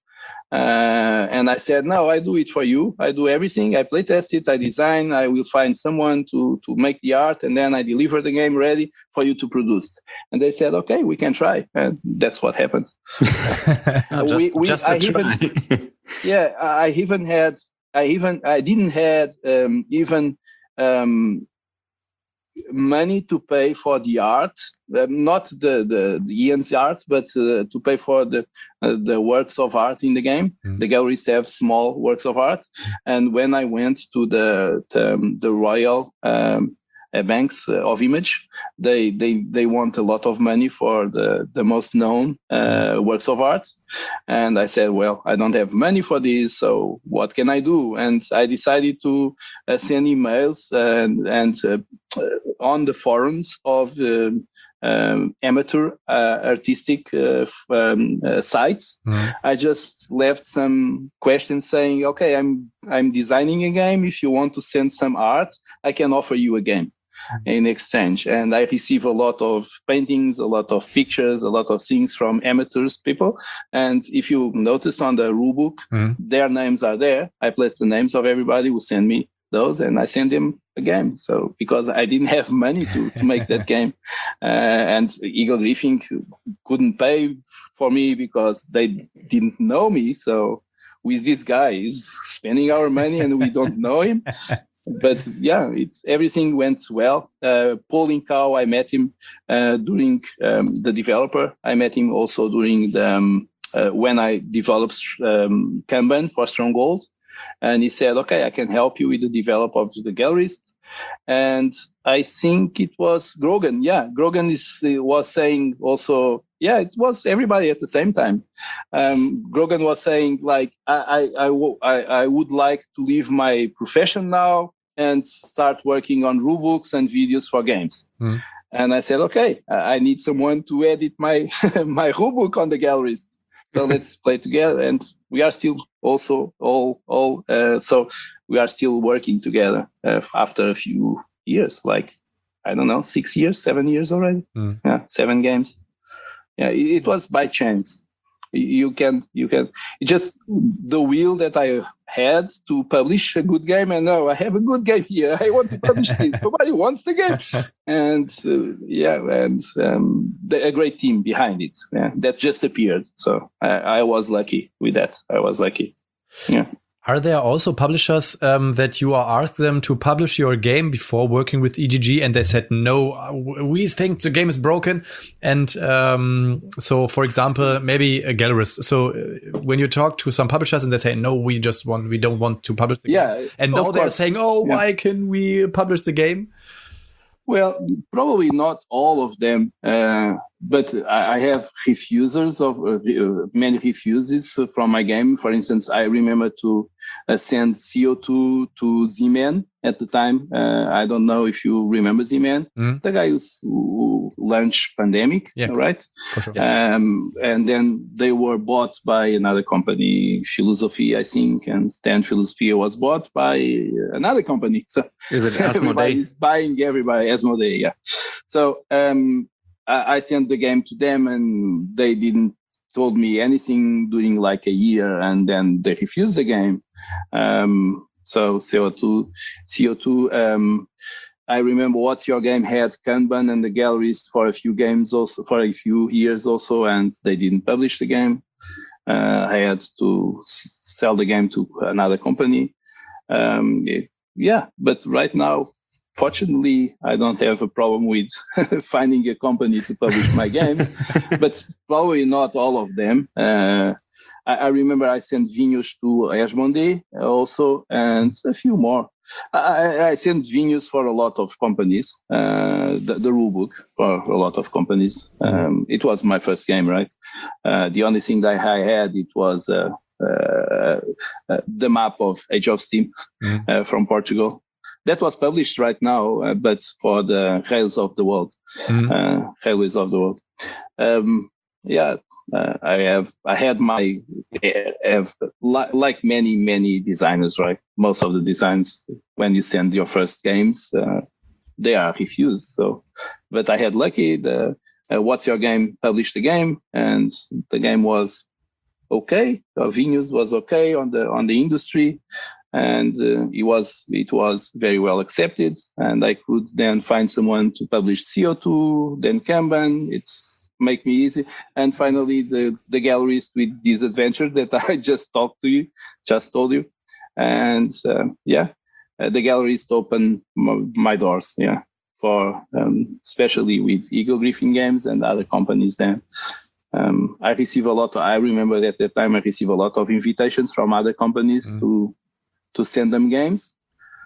Uh, and I said, no, I do it for you. I do everything. I playtest it. I design. I will find someone to, to make the art. And then I deliver the game ready for you to produce. And they said, okay, we can try. And that's what happens. Oh, just We- we- just a I even- try. Yeah, I even had, I even, I didn't had um, even um, money to pay for the art, um, not the, the, the Ian's art, but uh, to pay for the uh, the works of art in the game. Mhm. The galleries have small works of art, and when I went to the the, um, the Royal um, uh, Banks uh, of Image, they they they want a lot of money for the the most known uh, works of art. And I said, well, I don't have money for this, so what can I do? And I decided to uh, send emails and, and uh, on the forums of um, um, amateur uh, artistic uh, f- um, uh, sites. Mhm. I just left some questions saying, okay, I'm I'm designing a game. If you want to send some art, I can offer you a game in exchange. And I receive a lot of paintings, a lot of pictures, a lot of things from amateurs people. And if you notice on the rule book, Mhm. their names are there. I place the names of everybody who send me those, and I sent him a game. So because I didn't have money to, to make that game, uh, and Eagle Griffin couldn't pay for me because they didn't know me. So with this guy, he's spending our money and we don't know him. But yeah, it's everything went well. Uh, Paul Incao, I met him uh, during um, the developer. I met him also during the, um, uh, when I developed um, Kanban for Stronghold. And he said, okay, I can help you with the develop of the galleries. And I think it was Grogan. Yeah, Grogan is, was saying also, yeah, it was everybody at the same time. Um, Grogan was saying, like, I, I, I, w- I, I would like to leave my profession now and start working on rulebooks and videos for games. Mm. And I said, okay, I need someone to edit my my rulebook on the galleries. So let's play together. And we are still also all, all uh, so we are still working together uh, after a few years, like, I don't know, six years, seven years already. Mm. Yeah, seven games. Yeah, it, it was by chance. You can, you can, it's just the will that I had to publish a good game. And now I have a good game here. I want to publish this. Nobody wants the game. And uh, yeah, and um, the, a great team behind it. Yeah, that just appeared. So I, I was lucky with that. I was lucky. Yeah. Are there also publishers um, that you are asked them to publish your game before working with E G G and they said, no, we think the game is broken? And um, so, for example, maybe a gallerist. So uh, when you talk to some publishers and they say, no, we just want, we don't want to publish the yeah, game. And now they're saying, oh, yeah. why can we publish the game? Well, probably not all of them, uh, but I, I have refusers of uh, many refuses from my game. For instance, I remember to uh, send C O two to Z-Man at the time. Uh, I don't know if you remember Z-Man, mm. the guy who's, who launched Pandemic, yeah, right? For sure. Yes. Um, and then they were bought by another company, Philosophy, I think, and then Philosophy was bought by another company. So is it Asmodee? Everybody's buying everybody, Asmodee, yeah. So um, I, I sent the game to them, and they didn't told me anything during like a year, and then they refused the game. Um, so C O two, C O two. Um, I remember What's Your Game had Kanban and the galleries for a few games also, for a few years also, and they didn't publish the game. Uh, I had to s- sell the game to another company. Um, it, yeah, but right now, fortunately, I don't have a problem with finding a company to publish my games, but probably not all of them. Uh, I, I remember I sent Vinhos to Asmodee also, and a few more. I, I sent Vinhos for a lot of companies, uh, the, the rulebook for a lot of companies. Um, it was my first game, right? Uh, the only thing that I had, it was uh, uh, uh, the map of Age of Steam mm. uh, from Portugal. That was published right now, uh, but for the Rails of the World, mm. uh, Railways of the World. Um, yeah, uh, I have, I had my, have li- like many, many designers, right? Most of the designs, when you send your first games, uh, they are refused. So, but I had lucky. The uh, What's Your Game published the game, and the game was okay. Uh, Vinhos was okay on the on the industry. And uh, it was it was very well accepted, and I could then find someone to publish C O two, then Kanban. It's make me easy, and finally the the galleries with this adventure that I just talked to you, just told you, and uh, yeah, uh, the galleries open m- my doors, yeah, for um, especially with Eagle Griffin Games and other companies. Then um, I receive a lot. Of, I remember that at that time I received a lot of invitations from other companies mm. to. to send them games,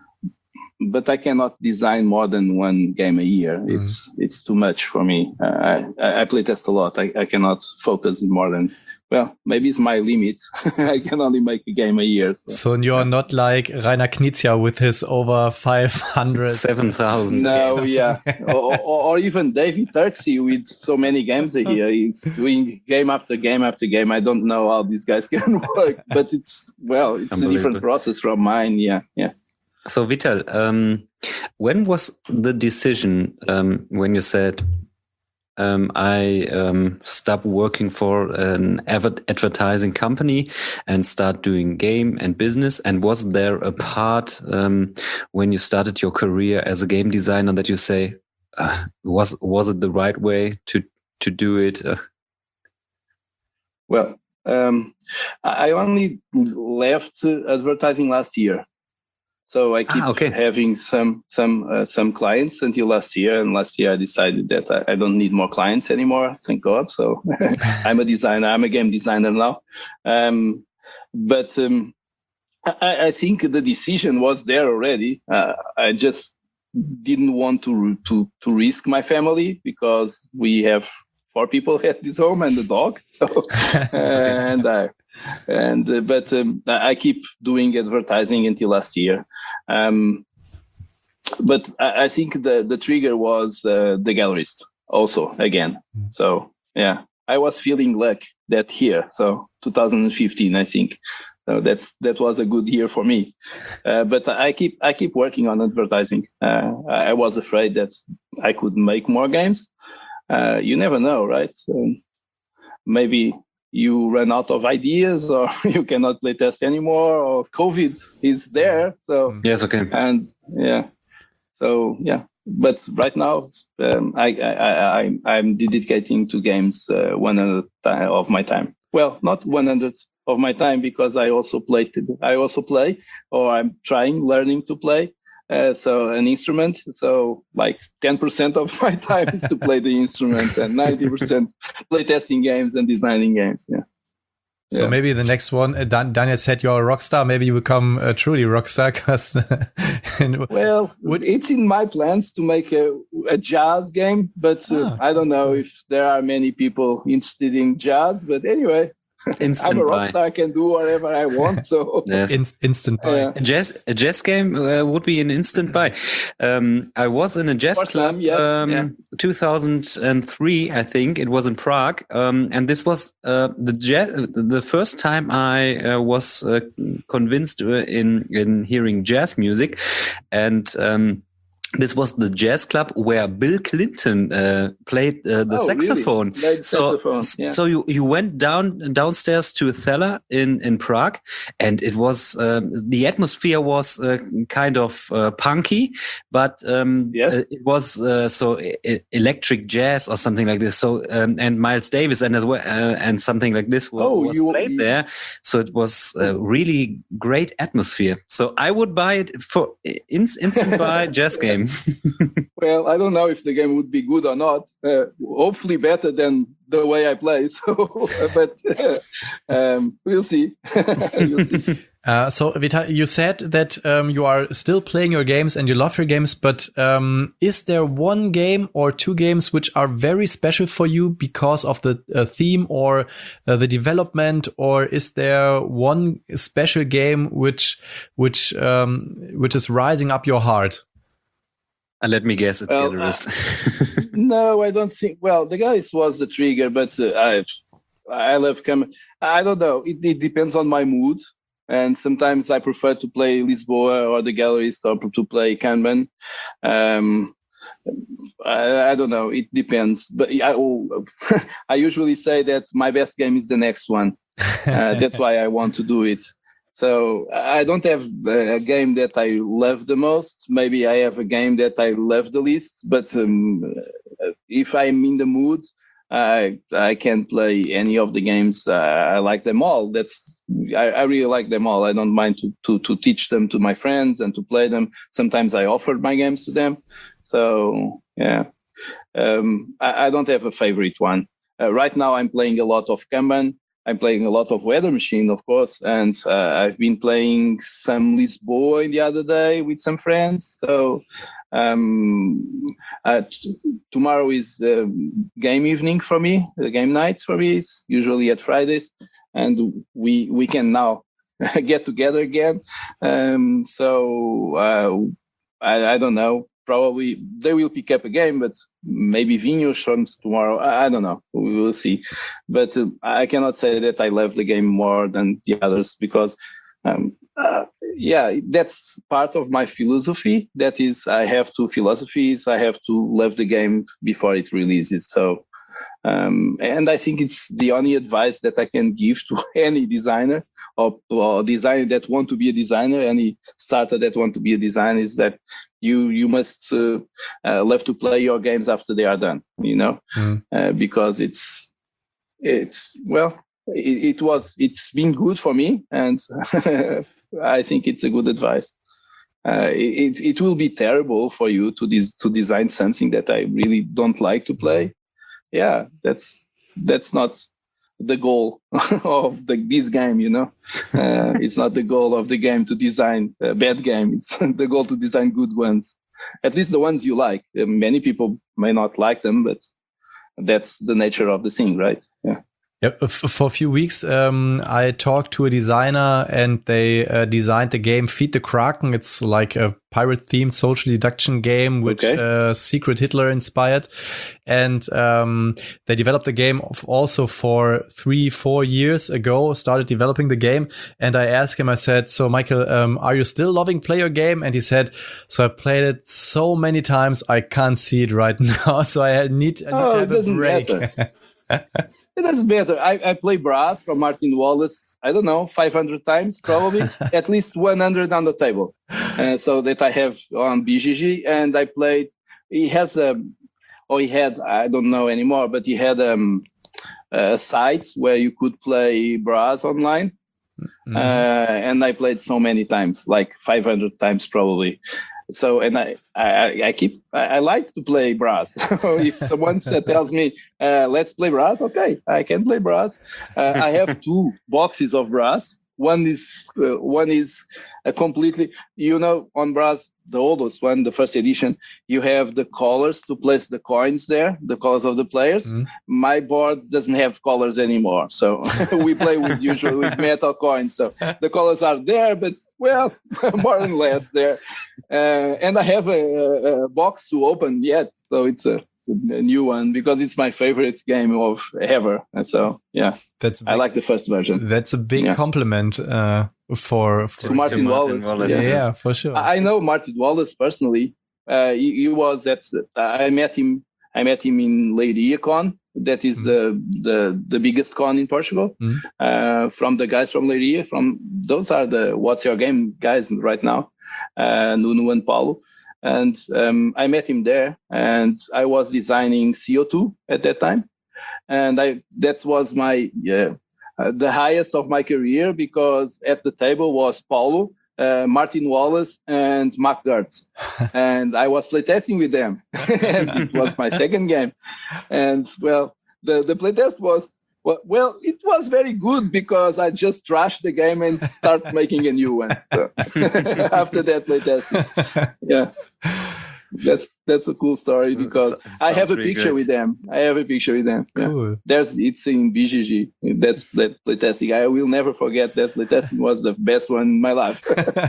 but I cannot design more than one game a year. Mm. It's it's too much for me. Uh, I, I play test a lot. I, I cannot focus more than, well, maybe it's my limit. I can only make a game a year. So, so you're yeah. not like Rainer Knizia with his over five hundred. seven thousand. No, yeah. or, or, or even David Turksey with so many games a year. He's doing game after game after game. I don't know how these guys can work, but it's, well, it's a different process from mine. Yeah, yeah. So Vital, um, when was the decision um, when you said, um, I um, stopped working for an adver- advertising company and start doing game and business. And was there a part um, when you started your career as a game designer that you say, uh, was was it the right way to to do it? Uh, Well, um, I only left uh, advertising last year. So I keep Ah, okay. having some some uh, some clients until last year, and last year I decided that I, I don't need more clients anymore. Thank God. So I'm a designer. I'm a game designer now. Um, but um, I, I think the decision was there already. Uh, I just didn't want to to to risk my family because we have four people at this home and a dog. So and I. And uh, but um, I keep doing advertising until last year, um, but I, I think the the trigger was uh, the gallerist also again. Mm. So yeah, I was feeling luck that year. So two thousand fifteen, I think. So that's that was a good year for me. Uh, but I keep I keep working on advertising. Uh, I was afraid that I could make more games. Uh, you never know, right? So maybe you run out of ideas, or you cannot play test anymore, or COVID is there. So yes, okay, and yeah, so yeah. But right now, um, I, I I I'm dedicating to games uh, one hundred of my time. Well, not one hundred of my time because I also play. I also play, or I'm trying learning to play. Uh, so an instrument, so like ten percent of my time is to play the instrument and ninety percent play testing games and designing games. Yeah. So yeah. maybe the next one, uh, Dan- Daniel said you're a rock star. Maybe you become a truly rock star. Cause well, would, it's in my plans to make a, a jazz game, but uh, ah, I don't know if there are many people interested in jazz. But anyway. Instant I'm a rock buy. star, I can do whatever I want. So yes. In, instant buy. Yeah. A jazz a jazz game uh, would be an instant buy. Um, I was in a jazz club time, yeah. Um, yeah. two thousand three, I think it was in Prague, um, and this was uh, the jazz, the first time I uh, was uh, convinced in in hearing jazz music, and. Um, This was the jazz club where Bill Clinton uh, played uh, the oh, saxophone. Really? So, saxophone. Yeah. so you, you went down downstairs to a cellar in, in Prague, and it was um, the atmosphere was uh, kind of uh, punky, but um, yeah. uh, it was uh, so e- electric jazz or something like this. So um, and Miles Davis and as well uh, and something like this was, oh, was you, played you, there. So it was a really great atmosphere. So I would buy it for in, instant buy jazz game. Well, I don't know if the game would be good or not. Uh, hopefully better than the way I play. So, but uh, um, we'll see. we'll see. Uh, so, Vital, you said that um, you are still playing your games and you love your games, but um, is there one game or two games which are very special for you because of the uh, theme or uh, the development, or is there one special game which which um, which is rising up your heart? Uh, let me guess, it's well, Gallerist. uh, no, I don't think. Well, the guys was the trigger, but uh, I I love Kanban. I don't know. It, it depends on my mood, and sometimes I prefer to play Lisboa or the Gallerist or to play Kanban. Um, I, I don't know. It depends, but I I usually say that my best game is the next one. Uh, that's why I want to do it. So I don't have a game that I love the most. Maybe I have a game that I love the least. But um, if I'm in the mood, I I can play any of the games. Uh, I like them all. That's I, I really like them all. I don't mind to, to to teach them to my friends and to play them. Sometimes I offered my games to them. So yeah, um, I, I don't have a favorite one. Uh, right now, I'm playing a lot of Kanban. I'm playing a lot of Weather Machine, of course, and uh, I've been playing some Lisboa the other day with some friends. So um, uh, t- tomorrow is uh, game evening for me. The game nights for me is usually at Fridays, and we we can now get together again. Um, so uh, I, I don't know. Probably they will pick up a game, but maybe Vinhos comes tomorrow. I, I don't know. We will see. But uh, I cannot say that I love the game more than the others because um, uh, yeah, that's part of my philosophy. That is, I have two philosophies. I have to love the game before it releases. So, um, and I think it's the only advice that I can give to any designer or, or designer that want to be a designer, any starter that want to be a designer, is that you you must uh, uh, love to play your games after they are done. You know, mm. uh, because it's it's well, it, it was it's been good for me, and I think it's a good advice. Uh, it it will be terrible for you to des- to design something that I really don't like to play. Yeah, that's that's not the goal of the, this game, you know. Uh, it's not the goal of the game to design a bad game. It's the goal to design good ones, at least the ones you like. Uh, many people may not like them, but that's the nature of the thing, right? Yeah. Yeah, for a few weeks, um, I talked to a designer, and they uh, designed the game Feed the Kraken. It's like a pirate-themed social deduction game, which okay. uh, Secret Hitler inspired. And um, they developed the game also for three, four years ago, started developing the game. And I asked him, I said, so Michael, um, are you still loving play your game? And he said, so I played it so many times, I can't see it right now. So I need, I need oh, to have it doesn't a break. Matter. It doesn't matter. I, I play Brass from Martin Wallace, I don't know, five hundred times probably, at least one hundred on the table. Uh, so that I have on B G G. And I played, he has a, or he had, I don't know anymore, but he had um, a site where you could play Brass online. Mm-hmm. Uh, and I played so many times, like five hundred times probably. So, and I, I, I keep, I, I like to play Brass. So if someone tells me, uh, let's play Brass, okay, I can play Brass. Uh, I have two boxes of Brass. One is, uh, one is a completely, you know, on Brass, the oldest one, the first edition, you have the colors to place the coins there, the colors of the players. Mm-hmm. My board doesn't have colors anymore. So we play with usually with metal coins. So the colors are there, but well, more and less there. Uh, and I have a, a box to open yet. So it's a, a new one because it's my favorite game of ever. And so, yeah, that's big, I like the first version. That's a big yeah. compliment. Uh, For, for to Martin, to Wallace, Martin Wallace. Yeah, yeah, for sure. I know Martin Wallace personally. Uh, he, he was at. I met him. I met him in Leiria Con. That is mm. the the the biggest con in Portugal. Mm. Uh, from the guys from Leiria. From those are the What's Your Game guys right now. Uh, Nuno and Paulo. And um, I met him there, and I was designing C O two at that time, and I that was my. Uh, Uh, the highest of my career, because at the table was Paulo, uh, Martin Wallace, and Mark Gertz. And I was playtesting with them. And it was my second game. And, well, the, the playtest was, well, well, it was very good because I just trashed the game and start making a new one. So after that playtest. Yeah. That's that's a cool story because I have a picture good. with them. I have a picture with them. Yeah. Cool. There's it's in B G G. That's that playtesting. I will never forget that playtesting was the best one in my life.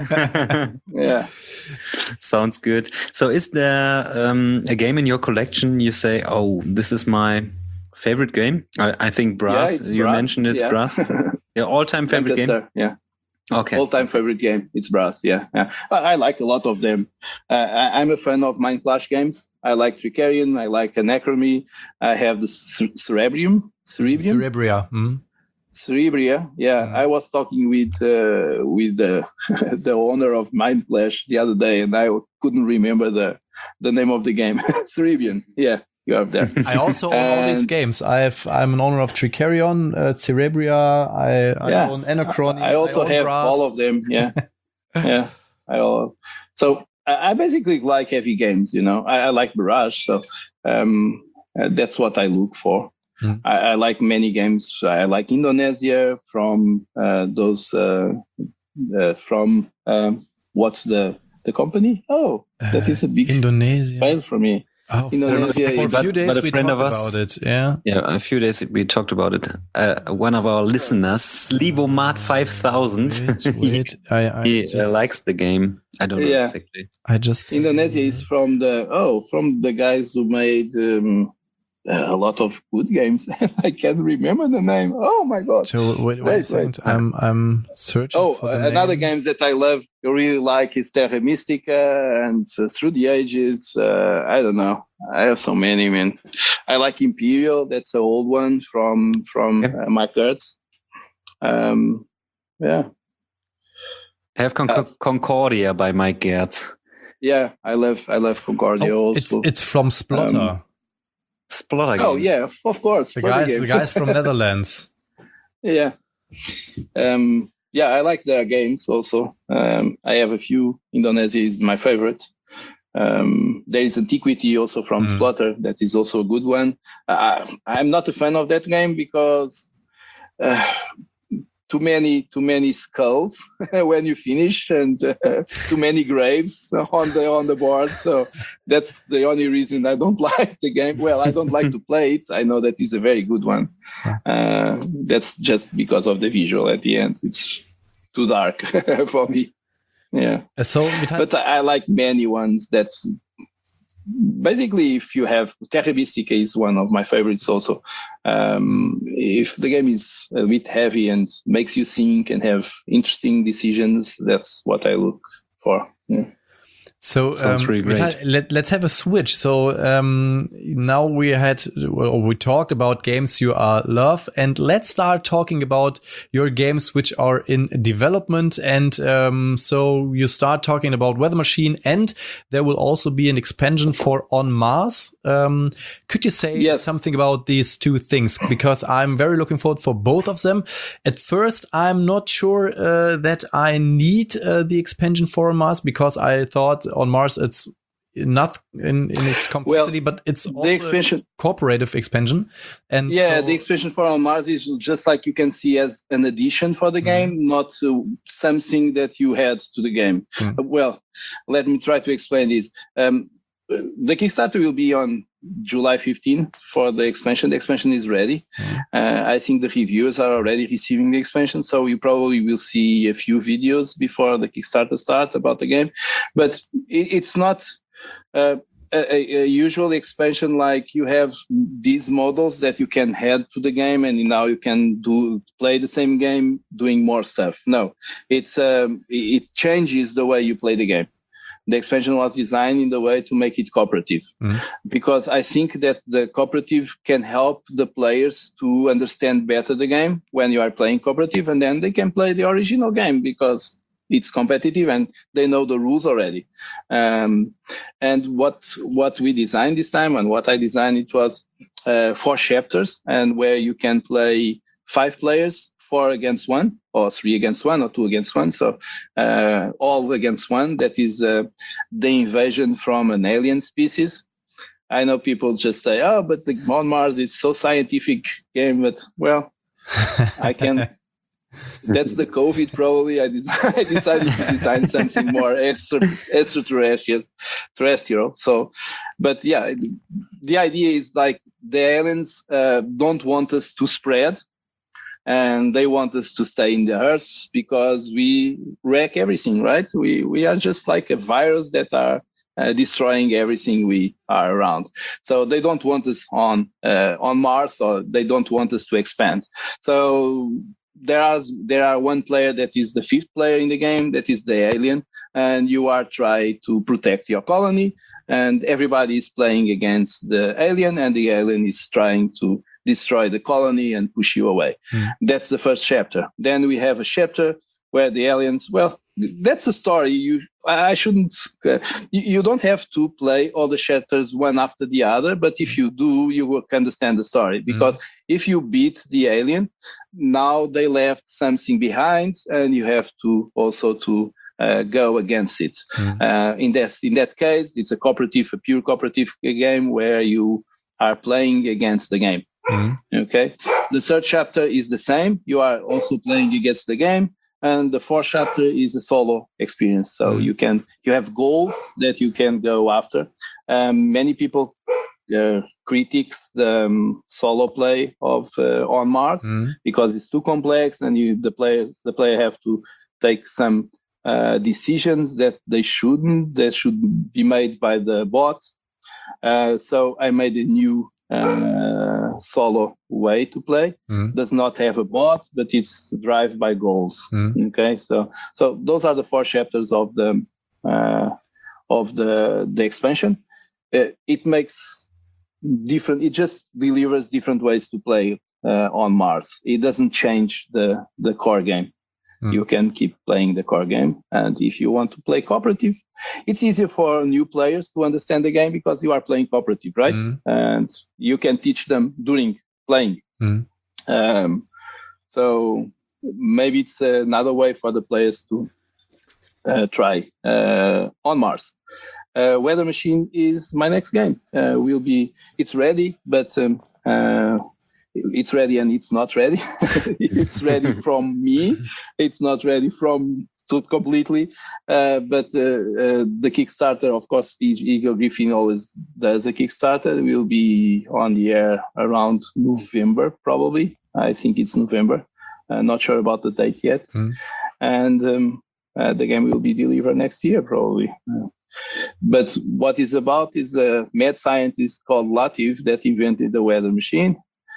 Yeah. Sounds good. So is there um, a game in your collection you say, oh, this is my favorite game? I, I think Brass, yeah, you Brass. mentioned is yeah. Brass. Your all-time favorite Lancaster, game? Yeah. Okay. All-time favorite game. It's Brass. Yeah, yeah. I, I like a lot of them. Uh, I, I'm a fan of Mind Clash games. I like Tricarion. I like Anachrony. I have the C- Cerebrium. Cerebrium. Cerebria. Mm. Cerebria. Yeah. Mm. I was talking with uh, with the the owner of Mind Clash the other day, and I couldn't remember the the name of the game. Cerebrium. Yeah. You have there. I also own all these games. I've I'm an owner of Tricarion, uh, Cerebria. I, I yeah. own Anachrony. I also I have Brass. all of them. Yeah, yeah. I all, so I, I basically like heavy games. You know, I, I like Barrage. So um, uh, that's what I look for. Hmm. I, I like many games. I like Indonesia from uh, those uh, uh, from um, what's the the company? Oh, that is a big Indonesia file for me. Oh, Indonesia, for, for a few days but, but a we friend talked of us, about it. Yeah, yeah, a few days we talked about it. Uh, one of our listeners, Slivomat five thousand, wait, wait. I, I he just, uh, likes the game. I don't know yeah. exactly. I just Indonesia is from the oh from the guys who made um, uh, a lot of good games. I can't remember the name. Oh my god! So wait, wait, Wait, a second. wait. I'm I'm searching Oh, for the another name. games that I love, really like, is Terra Mystica and uh, Through the Ages. Uh, I don't know. I have so many, man. I like Imperial. That's an old one from from Yep. uh, Mike Kurtz. Um, yeah, I have Con- Uh, Concordia by Mike Gertz. yeah. I love I love Concordia Oh, it's also. it's from Splotter. Um, Splotter oh games. yeah, of- of course. the Further guys the games. guys from Netherlands. Yeah. Um, yeah, I like their games also. Um, I have a few. Indonesia is my favorite. Um, there is Antiquity also from Mm. Splotter. That is also a good one. Uh, I'm not a fan of that game because uh, too many too many skulls when you finish, and uh, too many graves on the on the board. So that's the only reason I don't like the game. Well, I don't like to play it. I know that it's a very good one. Uh, that's just because of the visual at the end. It's too dark for me. Yeah, Uh, So Vital, but I, I like many ones. That's basically, if you have Terra Mystica is one of my favorites also. Um, if the game is a bit heavy and makes you think and have interesting decisions, that's what I look for. Yeah. So Sounds um, really great. Vital, let, let's have a switch. So um, now we had, well, we talked about games you uh, love, and let's start talking about your games which are in development. And um, so you start talking about Weather Machine, and there will also be an expansion for On Mars. Um, could you say Yes. something about these two things? Because I'm very looking forward for both of them. At first, I'm not sure uh, that I need uh, the expansion for On Mars, because I thought on Mars it's not in, in its complexity, but it's also The expansion, a cooperative expansion. And yeah, so, the expansion for On Mars is just like you can see as an addition for the Mhm. game, not uh, something that you add to the game. Mhm. Uh, Well, let me try to explain this. Um, uh, the Kickstarter will be on July fifteenth for the expansion. The expansion is ready. Mhm. Uh, I think the reviewers are already receiving the expansion, so you probably will see a few videos before the Kickstarter start about the game. But it, it's not uh, a, a- a usual expansion like you have these models that you can add to the game, and now you can do play the same game doing more stuff. No, it's um, it it changes the way you play the game. The expansion was designed in the way to make it cooperative, Mhm. because I think that the cooperative can help the players to understand better the game when you are playing cooperative, and then they can play the original game because it's competitive and they know the rules already. Um, and what what we designed this time, and what I designed, it was uh, four chapters, and where you can play five players, four against one, or three against one, or two against one. So uh, all against one. That is uh, the invasion from an alien species. I know people just say, "Oh, but the On Mars is so scientific game," but well, I can. That's the COVID. Probably, I, des- I decided to design something more extra, extraterrestrial, terrestrial. So, but yeah, the idea is like the aliens uh, don't want us to spread, and they want us to stay in the Earth because we wreck everything, right? We we are just like a virus that are uh, destroying everything we are around. So they don't want us on uh, on Mars, or they don't want us to expand. So there are there are one player that is the fifth player in the game, that is the alien, and you are trying to protect your colony, and everybody is playing against the alien, and the alien is trying to destroy the colony and push you away. Mm. That's the first chapter. Then we have a chapter where the aliens, well, that's a story. You, I shouldn't, uh, you, you don't have to play all the chapters one after the other, but if you do, you will understand the story. Because mm. if you beat the alien, now they left something behind, and you have to also to uh, go against it. Mm. Uh, in that in that case, it's a cooperative, a pure cooperative game where you are playing against the game. Mm. Okay. The third chapter is the same. You are also playing against the game. And the fourth chapter is a solo experience. So mm. you can you have goals that you can go after. Um, many people uh, critiques the um, solo play of uh, On Mars mm. because it's too complex, and you the players the player have to take some uh, decisions that they shouldn't. That should be made by the bot. Uh, so I made a new uh, solo way to play. Mm. Does not have a bot, but it's drive by goals. Mm. Okay, so so those are the four chapters of the uh, of the the expansion. Uh, it makes different. It just delivers different ways to play uh, on Mars. It doesn't change the the core game. Mm. You can keep playing the core game, and if you want to play cooperative, it's easier for new players to understand the game because you are playing cooperative, right? Mm. And you can teach them during playing. Mm. Um, so maybe it's another way for the players to uh, try uh, on Mars. Uh, Weather Machine is my next game. Uh, will be it's ready, but um, uh, it's ready and it's not ready. It's ready from me. It's not ready from to completely. Uh, but uh, uh, the Kickstarter, of course, Eagle Griffin always does a Kickstarter. It will be on the air around November, probably. I think it's November. Uh, not sure about the date yet. Mm. And um, uh, the game will be delivered next year, probably. Uh, but what it's about is a mad scientist called Latif that invented the weather machine.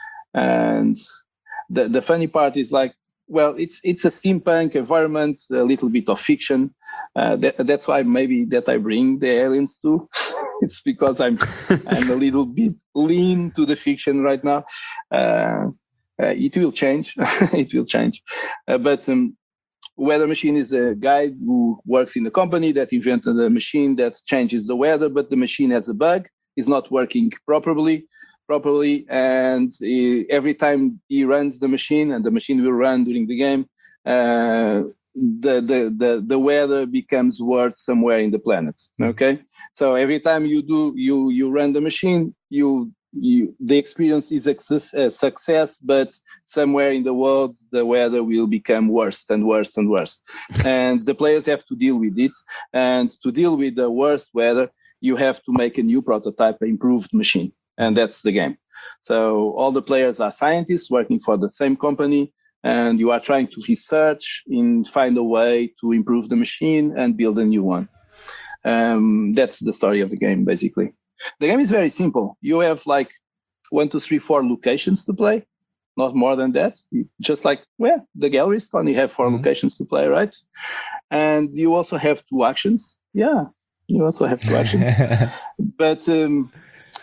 And the, the funny part is like, well, it's it's a steampunk environment, a little bit of fiction. Uh, that, that's why maybe that I bring the aliens too. It's because I'm I'm a little bit lean to the fiction right now. Uh, uh, it will change. It will change. Uh, but um, Weather Machine is a guy who works in a company that invented a machine that changes the weather, but the machine has a bug. It's not working properly. properly and he, every time he runs the machine, and the machine will run during the game, uh, the, the the the weather becomes worse somewhere in the planet. Okay, so every time you do you you run the machine, you you the experience is a success, a success, but somewhere in the world the weather will become worse and worse and worse, and the players have to deal with it. And to deal with the worst weather, you have to make a new prototype, an improved machine. And that's the game. So all the players are scientists working for the same company, and you are trying to research and find a way to improve the machine and build a new one. Um, that's the story of the game, basically. The game is very simple. You have like one, two, three, four locations to play, not more than that. Just like, well, the galleries only have four mm-hmm. locations to play, right? And you also have two actions. Yeah, you also have two actions. But... Um,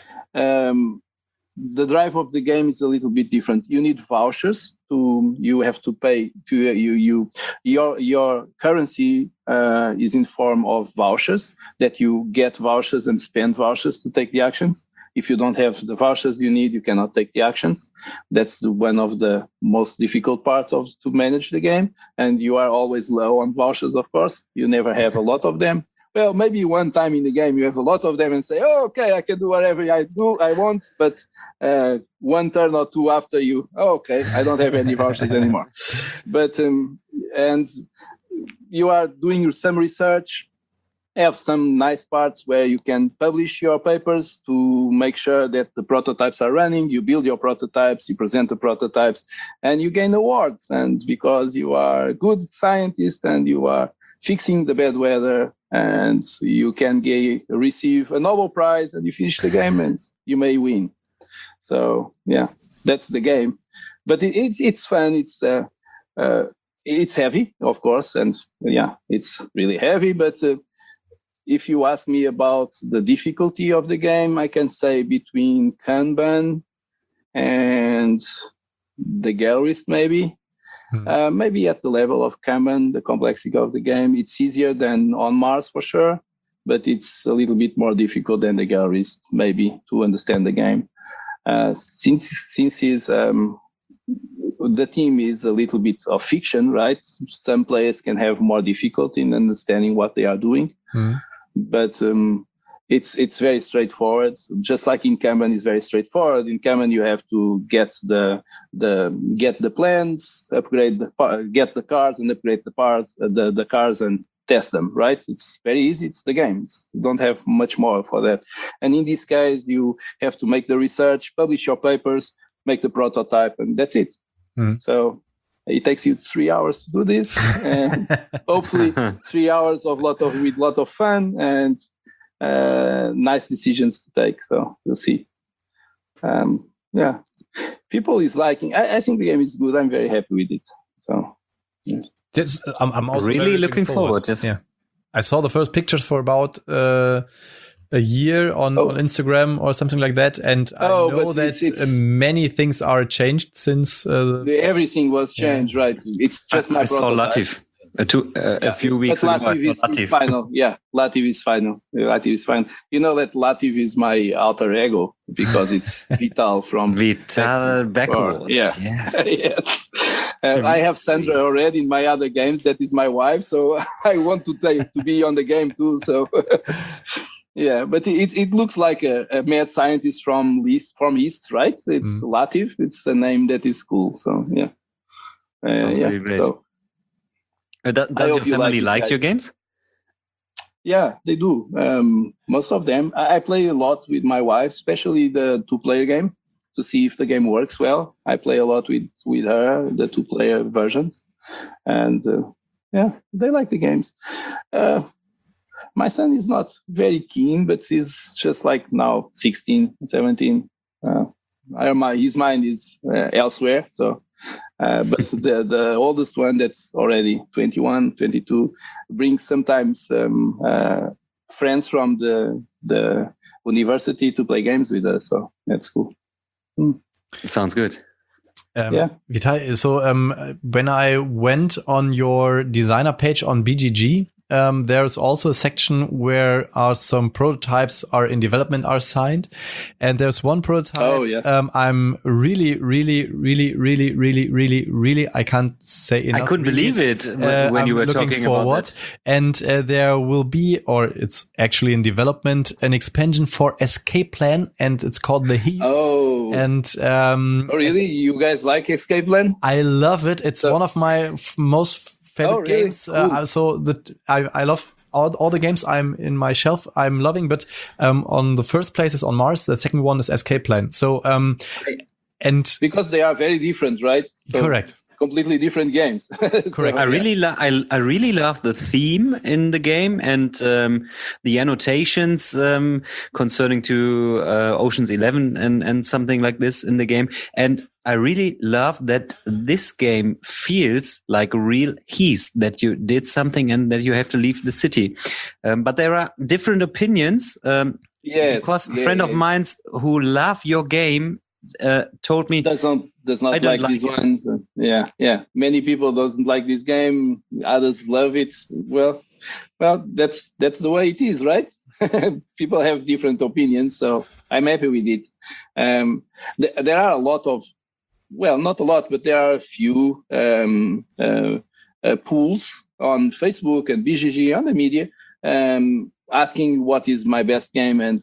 Um, the drive of the game is a little bit different. You need vouchers to. You have to pay to you. You your your currency uh, is in form of vouchers that you get vouchers and spend vouchers to take the actions. If you don't have the vouchers you need, you cannot take the actions. That's the, one of the most difficult parts of to manage the game. And you are always low on vouchers, of course. You never have a lot of them. Well, maybe one time in the game you have a lot of them and say, oh, okay, I can do whatever I do, I want. But uh, one turn or two after you, oh, okay, I don't have any vouchers anymore. But, um, and you are doing some research, have some nice parts where you can publish your papers to make sure that the prototypes are running. You build your prototypes, you present the prototypes, and you gain awards. And because you are a good scientist and you are fixing the bad weather, and you can get, receive a Nobel Prize, and you finish the game and you may win. So yeah, that's the game. But it, it, it's fun. It's uh, uh, it's heavy, of course, and yeah, it's really heavy. But uh, if you ask me about the difficulty of the game, I can say between Kanban and the Gallerist, maybe. Hmm. Uh, maybe at the level of Kanban, the complexity of the game, it's easier than on Mars for sure, but it's a little bit more difficult than the Gallerist, maybe, to understand the game. Uh, since since is, um, the team is a little bit of fiction, right? Some players can have more difficulty in understanding what they are doing, hmm. but um, it's it's very straightforward. Just like in Kanban, is very straightforward. In Kanban, you have to get the the get the plans, upgrade the get the cars, and upgrade the parts, the the cars, and test them. Right? It's very easy. It's the game. It's, you don't have much more for that. And in this case, you have to make the research, publish your papers, make the prototype, and that's it. Mm. So it takes you three hours to do this, and hopefully three hours of lot of with lot of fun and. Uh, nice decisions to take, so we'll see. um, yeah, people is liking. I, I think the game is good. I'm very happy with it. So yeah. This, I'm, I'm also Really very looking forward, yes. Yeah, I saw the first pictures for about uh, a year on, Oh. on Instagram or something like that, and Oh, I know but that it's- it's- uh, many things are changed since. Uh, The, everything was changed, right? It's just my I saw prototype. Latif uh, two, uh, Yeah, a few weeks but ago. I Latif saw is, is Latif. final. Yeah, Latif is final. Latif is final. You know that Latif is my alter ego because it's Vital from Vital backwards. Yeah. Yes. yes. Uh, I have Sandra already in my other games. That is my wife, so I want to take to be on the game too. So yeah, but it, it looks like a, a mad scientist from East, from East, right? It's Mm. Latif. It's a name that is cool. So yeah, uh, Sounds yeah. really great. So, Uh, do- does your hope you family like it, like guys. your games? yeah, they do. Um, most of them. I, I play a lot with my wife, especially the two-player game, to see if the game works well. I play a lot with with her, the two-player versions, and uh, yeah, they like the games. Uh, my son is not very keen, but he's just like now sixteen, seventeen. Uh, I, my, his mind is uh, elsewhere. So, uh, but the, the oldest one that's already twenty-one, twenty-two brings sometimes um, uh, friends from the the university to play games with us. So that's cool. Sounds good. Um, Yeah. Vital, so um, when I went on your designer page on B G G, um, there's also a section where are some prototypes are in development are signed, and there's one prototype. Oh, yeah. Um, I'm really, really, really, really, really, really, really. I can't say enough. I couldn't really believe is, it when, uh, when you I'm were looking talking forward. about that. And uh, there will be, or it's actually in development, an expansion for Escape Plan, and it's called the Heath. Oh, And um, oh, really? You guys like Escape Plan? I love it. It's So- one of my f- most favorite Oh, really? games. Uh, Cool. so that I, I love all, all the games I'm in my shelf. I'm loving, but um, on the first place is On Mars. The second one is Escape Plan. So um, and Because they are very different, right? So correct. Completely different games. Correct. I So, really, lo- I, I really love the theme in the game and um, the annotations um, concerning to uh, Ocean's Eleven and and something like this in the game. And I really love that this game feels like a real heist, that you did something and that you have to leave the city. Um, but there are different opinions. Um, Yes. because a yeah, friend of yeah. mine's who love your game uh, told me, does not does not I don't like, like these it. ones. Uh, yeah, yeah. Many people doesn't like this game. Others love it. Well, well, that's that's the way it is, right? People have different opinions, so I'm happy with it. Um, th- there are a lot of, well, not a lot, but there are a few um, uh, uh, pools on Facebook and B G G on the media um, asking what is my best game, and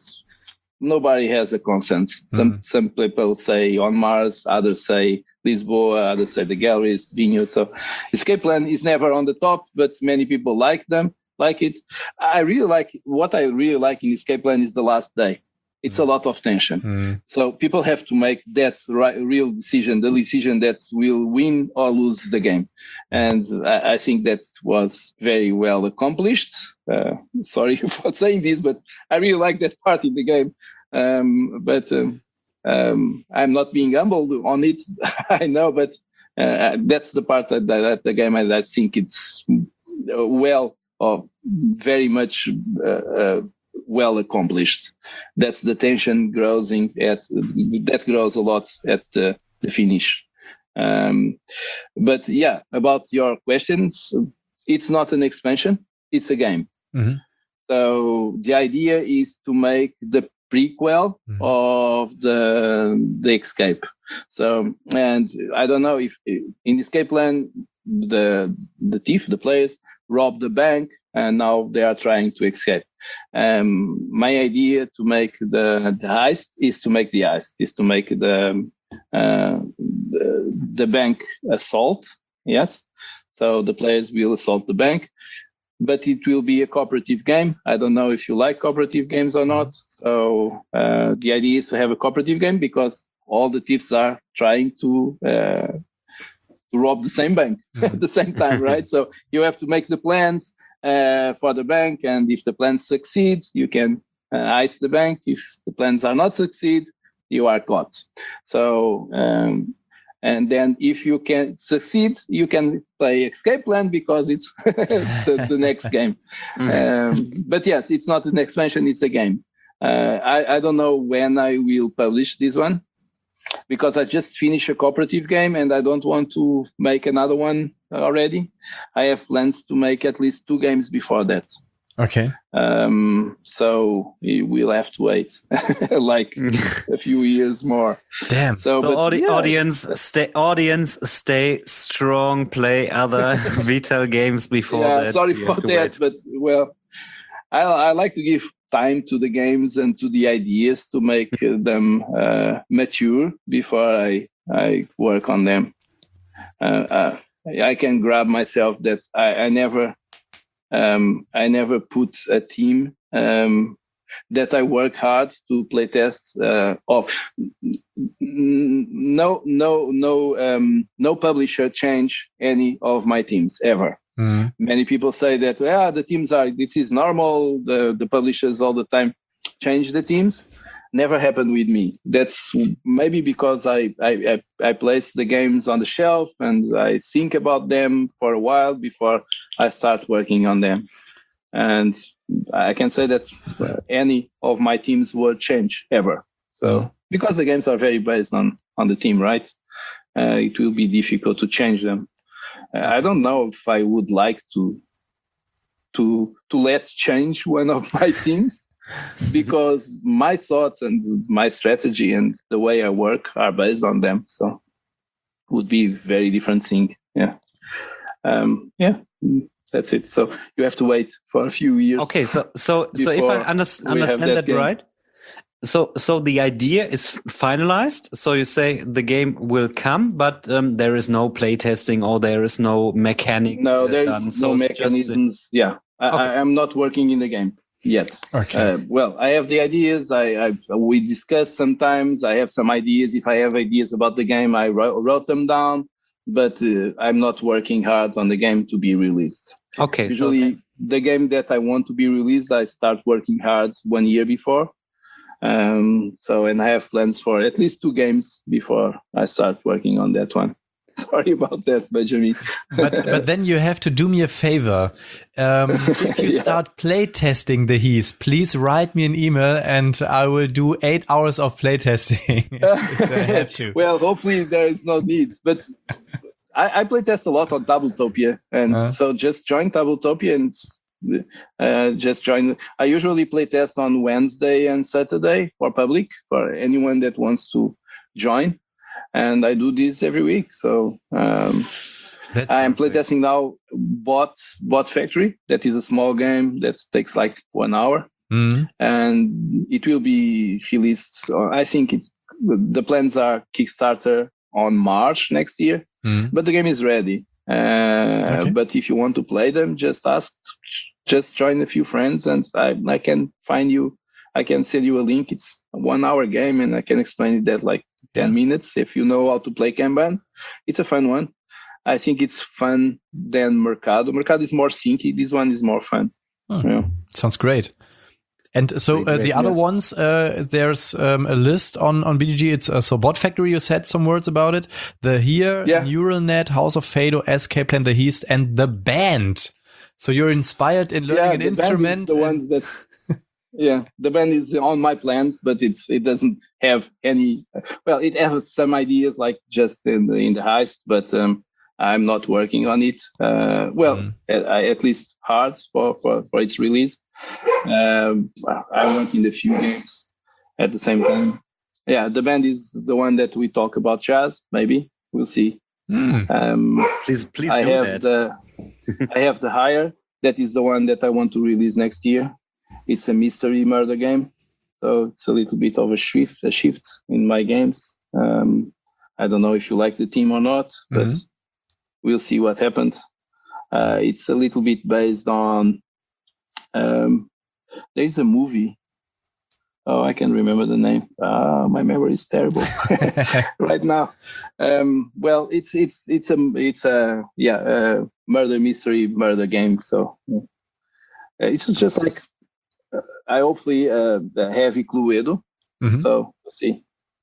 nobody has a consensus. Some Mhm. some people say On Mars, others say Lisboa, others say the galleries, Vinho. So Escape Plan is never on the top, but many people like them, like it. I really like what I really like in Escape Plan is the last day. It's a lot of tension. Mm. So people have to make that right, real decision, the decision that will win or lose the game. And I, I think that was very well accomplished. Uh, sorry for saying this, but I really like that part in the game. Um, but um, um, I'm not being humbled on it. I know, but uh, that's the part that, that the game I, I think it's well or very much uh, uh, well accomplished. That's the tension growing at that grows a lot at uh, the finish. Um, but yeah, about your questions, it's not an expansion; it's a game. Mhm. So the idea is to make the prequel Mhm. of the the escape. So, and I don't know if in Escape Plan the the thief, the players rob the bank, and now they are trying to escape. Um, my idea to make the, the heist is to make the heist is to make the uh, the, the bank assault. Yes, so the players will assault the bank, but it will be a cooperative game. I don't know if you like cooperative games or not. So uh, the idea is to have a cooperative game because all the thieves are trying to uh, to rob the same bank at the same time, right? So you have to make the plans uh, for the bank, and if the plan succeeds, you can uh, ice the bank. If the plans are not succeed, you are caught. So, um, and then if you can succeed, you can play Escape Plan because it's the, the next game. Um, but yes, it's not an expansion, it's a game. Uh, I, I don't know when I will publish this one because I just finished a cooperative game and I don't want to make another one already. I have plans to make at least two games before that. Okay. Um, so we'll have to wait like a few years more. Damn. So, so but, audi- yeah. audience, stay, audience, stay strong. Play other Vital games before yeah, that. Sorry You for have to that, wait. but well, I, I like to give time to the games and to the ideas to make uh, them uh, mature before I I work on them. Uh, uh, I can grab myself that I, I never. Um, I never put a team um, that I work hard to play tests uh, of. No, no, no, um, no publisher change any of my teams ever. Mm. Many people say that yeah, the teams are this is normal. The the publishers all the time change the teams. Never happened with me. That's maybe because I, I, I, I place the games on the shelf and I think about them for a while before I start working on them. And I can say that any of my teams will change ever. So because the games are very based on, on the team, right? Uh, it will be difficult to change them. Uh, I don't know if I would like to to to let change one of my teams. Because my thoughts and my strategy and the way I work are based on them, so it would be a very different thing. Yeah, um, yeah, that's it. So you have to wait for a few years. Okay, so so so if I under- understand that, that right, so so the idea is finalized. So you say the game will come, but um, there is no playtesting or there is no mechanic. No, there uh, is no mechanisms. Yeah, I, okay. I, I'm not working in the game yet. Okay. Uh, well, I have the ideas. I, I we discuss sometimes. I have some ideas. If I have ideas about the game, I wrote, wrote them down. But uh, I'm not working hard on the game to be released. Okay. Usually, so then- the game that I want to be released, I start working hard one year before. Um, so, and I have plans for at least two games before I start working on that one. Sorry about that, Benjamin. but but then you have to do me a favor. Um, if you Yeah. start playtesting the Heath, please write me an email and I will do eight hours of playtesting if I have to. Well, hopefully there is no need. But I, I playtest a lot on Tabletopia, and Uh. so just join Tabletopia and uh, just join. I usually playtest on Wednesday and Saturday for public for anyone that wants to join. And I do this every week. So um, That's I'm so great. playtesting now Bot Bot Factory. That is a small game that takes like one hour. Mhm. And it will be released. uh, I think it's, the plans are Kickstarter on March next year, Mhm. but the game is ready. Uh, Okay. But if you want to play them, just ask, just join a few friends, and I, I can find you. I can send you a link. It's a one-hour game, and I can explain it that like ten minutes. If you know how to play Kanban, it's a fun one. I think it's fun than Mercado. Mercado is more synchy. This one is more fun. Oh. Yeah. Sounds great. And so Great, uh, the great, other yes. ones, uh, there's um, a list on, on B G G. It's uh, so Bot Factory, you said some words about it. The Here, Yeah. Neural Net, House of Fado, Escape Plan, The Heast, and The Band. So you're inspired in learning an the band is instrument. the and- ones that, yeah, the band is on my plans, but it's it doesn't have any. Well, it has some ideas like just in the in the heist, but um, I'm not working on it. Uh, well, Mm. at, at least hard for, for for its release. Um, I work in a few games at the same time. Yeah, the band is the one that we talk about jazz. Maybe we'll see. Mm. Um, Please, please I do have that. the I have the Hire. That is the one that I want to release next year. It's a mystery murder game, so it's a little bit of a shift, a shift in my games. Um, I don't know if you like the team or not, but Mhm. we'll see what happens. Uh, it's a little bit based on. Um, there is a movie. Oh, I can remember the name. Uh, my memory is terrible right now. Um, well, it's it's it's a it's a yeah a murder mystery murder game. So yeah. Uh, it's just like uh, I hopefully uh, the heavy Cluedo. Mhm. So we'll see.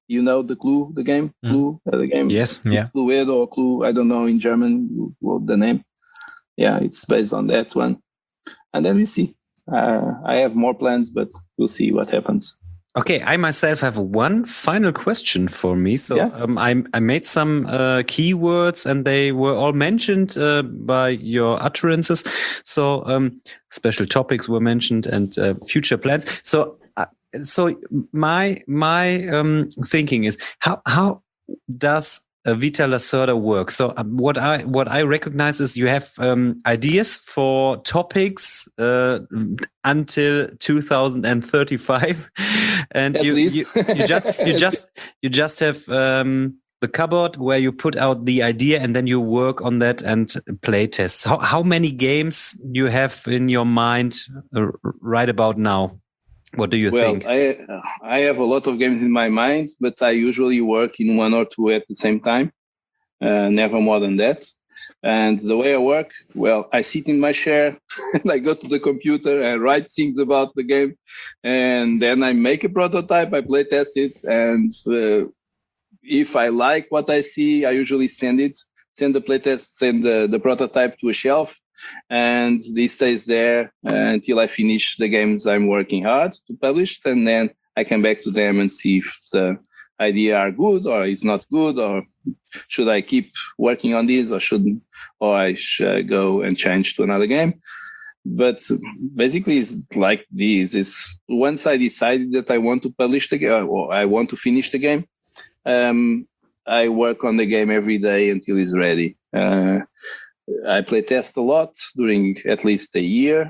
You know the Clue, the game, Mm. Clue, uh, the game. Yes. Yeah. Cluedo or Clue, I don't know in German what the name. Yeah, it's based on that one. And then we see. Uh, I have more plans, but we'll see what happens. Okay, I myself have one final question for me. So Yeah. um, I I made some uh, keywords, and they were all mentioned uh, by your utterances. So um, special topics were mentioned, and uh, future plans. So uh, so my my um, thinking is how how does uh, Vital Lacerda work? So um, what I what I recognize is you have um, ideas for topics uh, until two thousand thirty-five, and At you, least. you you just you just you just have um, the cupboard where you put out the idea, and then you work on that and play tests. How how many games you have in your mind uh, right about now? What do you well, think? I I have a lot of games in my mind, but I usually work in one or two at the same time, uh, never more than that. And the way I work, well, I sit in my chair and I go to the computer and write things about the game, and then I make a prototype, I play test it, and uh, if I like what I see, I usually send it, send the playtest, send the, the prototype to a shelf, and this stays there uh, until I finish the games I'm working hard to publish, and then I come back to them and see if the idea are good or is not good, or should I keep working on this, or should or I should go and change to another game. But basically, it's like this: is once I decided that I want to publish the game or I want to finish the game, um, I work on the game every day until it's ready. Uh, I play test a lot during at least a year,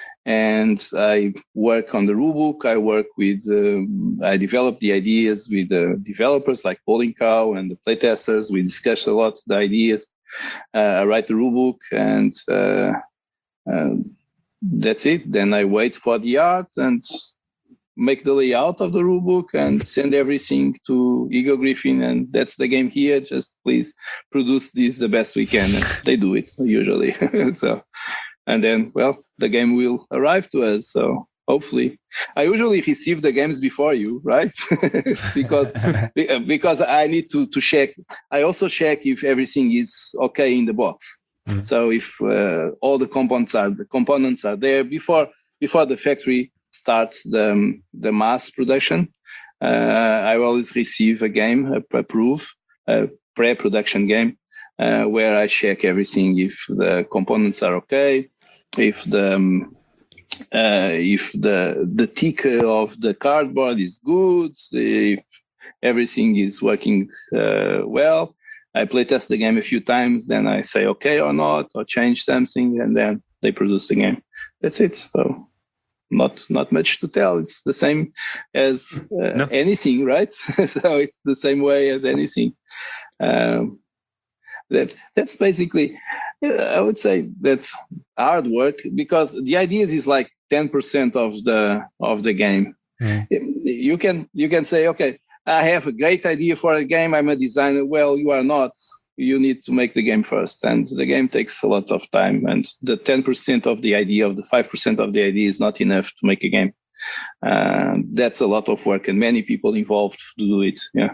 and I work on the rulebook. I work with, um, I develop the ideas with the developers like Bowling Cow and the playtesters. We discuss a lot the ideas. Uh, I write the rulebook, and uh, um, that's it. Then I wait for the art and make the layout of the rulebook and send everything to Ego Griffin, and that's the game here. Just please produce this the best we can. And they do it usually. So, and then, well, the game will arrive to us. So hopefully, I usually receive the games before you, right? because because I need to to check. I also check if everything is okay in the box. Mm-hmm. So if uh, all the components are the components are there before before the factory starts the um, the mass production, uh, I always receive a game, a, a proof, a pre-production game, uh, where I check everything, if the components are okay, if the um, uh, if the the ticker of the cardboard is good, if everything is working uh, well. I play test the game a few times, then I say okay or not, or change something, and then they produce the game. That's it. So. Not not much to tell. It's the same as uh, no. anything, right? So it's the same way as anything. Um, that that's basically, I would say that's hard work, because the ideas is like ten percent of the of the game. Mm. You can you can say, okay, I have a great idea for a game. I'm a designer. Well, you are not. You need to make the game first, and the game takes a lot of time, and the ten percent of the idea, of the five percent of the idea, is not enough to make a game. Uh, that's a lot of work, and many people involved to do it. Yeah.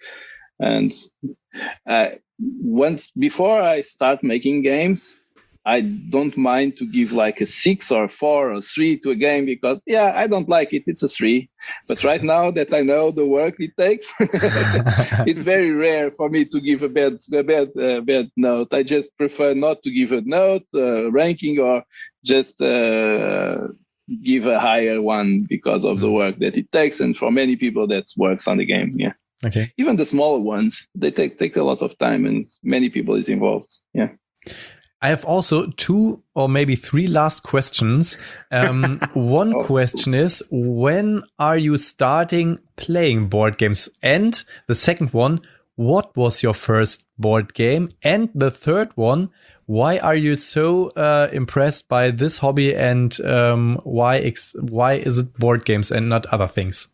And uh, once before I start making games, I don't mind to give like a six or four or three to a game, because yeah, I don't like it. It's a three. But right now that I know the work it takes, it's very rare for me to give a bad, a bad, uh, bad note. I just prefer not to give a note, uh, ranking, or just uh, give a higher one because of the work that it takes. And for many people, that works on the game. Yeah. Okay. Even the smaller ones, they take take a lot of time, and many people is involved. Yeah. I have also two or maybe three last questions. Um, one oh. question is, when are you starting playing board games? And the second one, what was your first board game? And the third one, why are you so uh, impressed by this hobby, and um, why ex- why is it board games and not other things?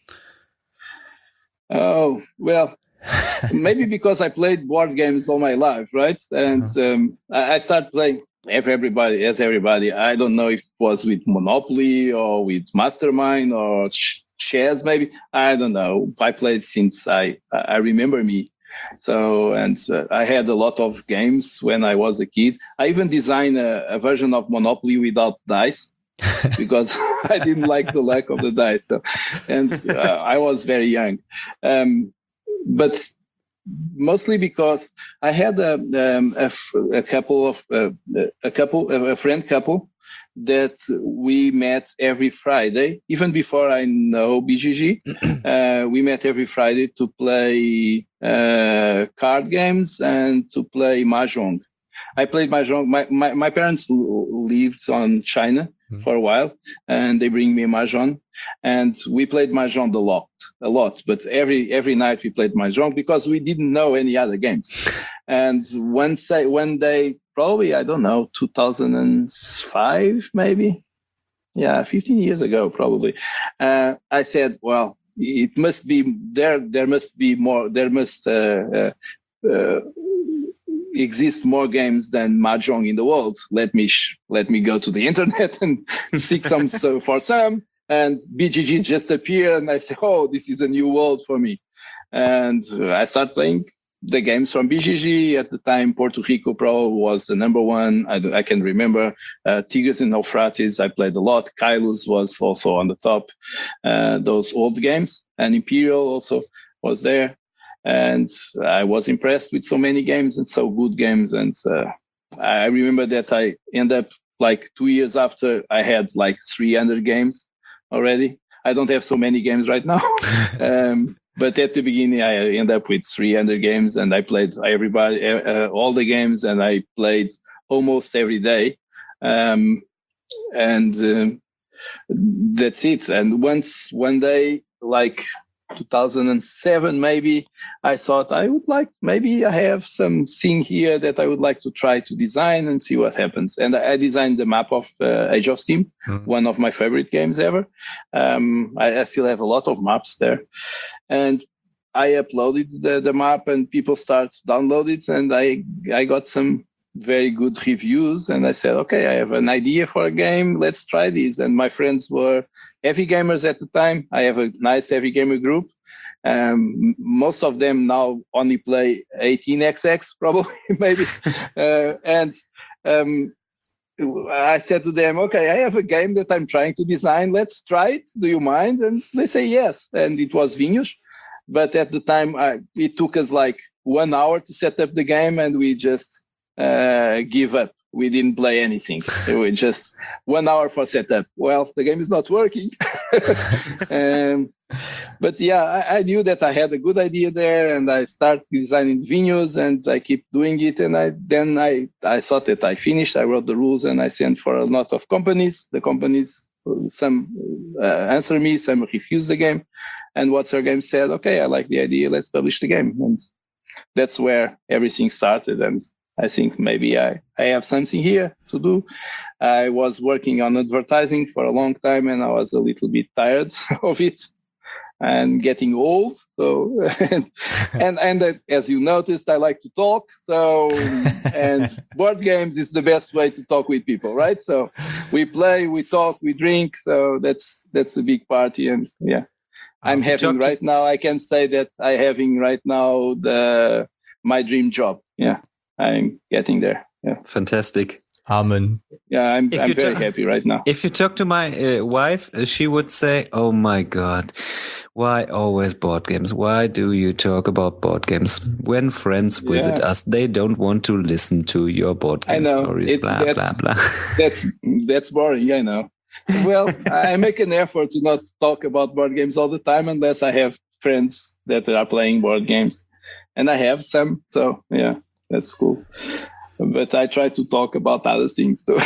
Oh, well, maybe because I played board games all my life, right? And um, I started playing as everybody, as everybody. I don't know if it was with Monopoly or with Mastermind or chess, maybe. I don't know. I played since I I remember me. So, and uh, I had a lot of games when I was a kid. I even designed a, a version of Monopoly without dice because I didn't like the lack of the dice. So, and uh, I was very young. Um, but mostly because I had a, um, a, a couple of, uh, a couple, a friend couple that we met every Friday, even before I know B G G. uh, we met every Friday to play uh, card games and to play Mahjong. I played Mahjong. My, my, my parents lived on China mm. for a while, and they bring me Mahjong. And we played Mahjong a lot, a lot. But every every night we played Mahjong because we didn't know any other games. And one say, one day, probably, I don't know, two thousand five, maybe. Yeah, fifteen years ago, probably. Uh, I said, well, it must be there. There must be more. There must uh, uh, uh, exist more games than Mahjong in the world. Let me sh- let me go to the internet and seek some so for some. And B G G just appeared, and I said, oh, this is a new world for me. And uh, I started playing the games from B G G. At the time, Puerto Rico Pro was the number one. I, I can remember uh, Tigres and Euphrades. I played a lot. Kailus was also on the top. Uh, those old games, and Imperial also was there. And I was impressed with so many games and so good games. And uh, I remember that I ended up like two years after I had like three hundred games already. I don't have so many games right now. um, But at the beginning, I ended up with three hundred games, and I played everybody, uh, all the games, and I played almost every day. Um, and uh, that's it. And once, one day, like two thousand seven, maybe, I thought I would like, maybe I have something here that I would like to try to design and see what happens. And I designed the map of uh, Age of Steam, mm-hmm. one of my favorite games ever. Um, I, I still have a lot of maps there. And I uploaded the, the map, and people start downloading it, and I I got some very good reviews, and I said, okay, I have an idea for a game, let's try this. And my friends were heavy gamers at the time. I have a nice heavy gamer group. Um, most of them now only play eighteen X X, probably, maybe. uh, and um, I said to them, okay, I have a game that I'm trying to design. Let's try it. Do you mind? And they say yes. And it was Vinhos. But at the time, I, it took us like one hour to set up the game, and we just uh, give up. We didn't play anything. It was just one hour for setup. Well, the game is not working. um, but yeah, I, I knew that I had a good idea there, and I started designing Vinhos, and I keep doing it. And I then I, I thought that I finished. I wrote the rules, and I sent for a lot of companies. The companies, some uh, answer me, some refuse the game. And What's Our Game said, okay, I like the idea. Let's publish the game. And that's where everything started. And I think maybe I, I have something here to do. I was working on advertising for a long time, and I was a little bit tired of it and getting old. So, and, and, and uh, as you noticed, I like to talk. So, and board games is the best way to talk with people, right? So we play, we talk, we drink. So that's, that's a big party. And yeah, I'm having right now, I can say that I'm having right now the, my dream job. Yeah. I'm getting there. Yeah. Fantastic. Amen. Yeah, I'm, I'm very talk, happy right now. If you talk to my uh, wife, uh, she would say, oh my God, why always board games? Why do you talk about board games? When friends visit yeah. us, they don't want to listen to your board game I know. stories, It's, blah, that's, blah, blah. That's, that's boring, I know. Well, I make an effort to not talk about board games all the time unless I have friends that are playing board games. And I have some, so yeah. That's cool. But I try to talk about other things too.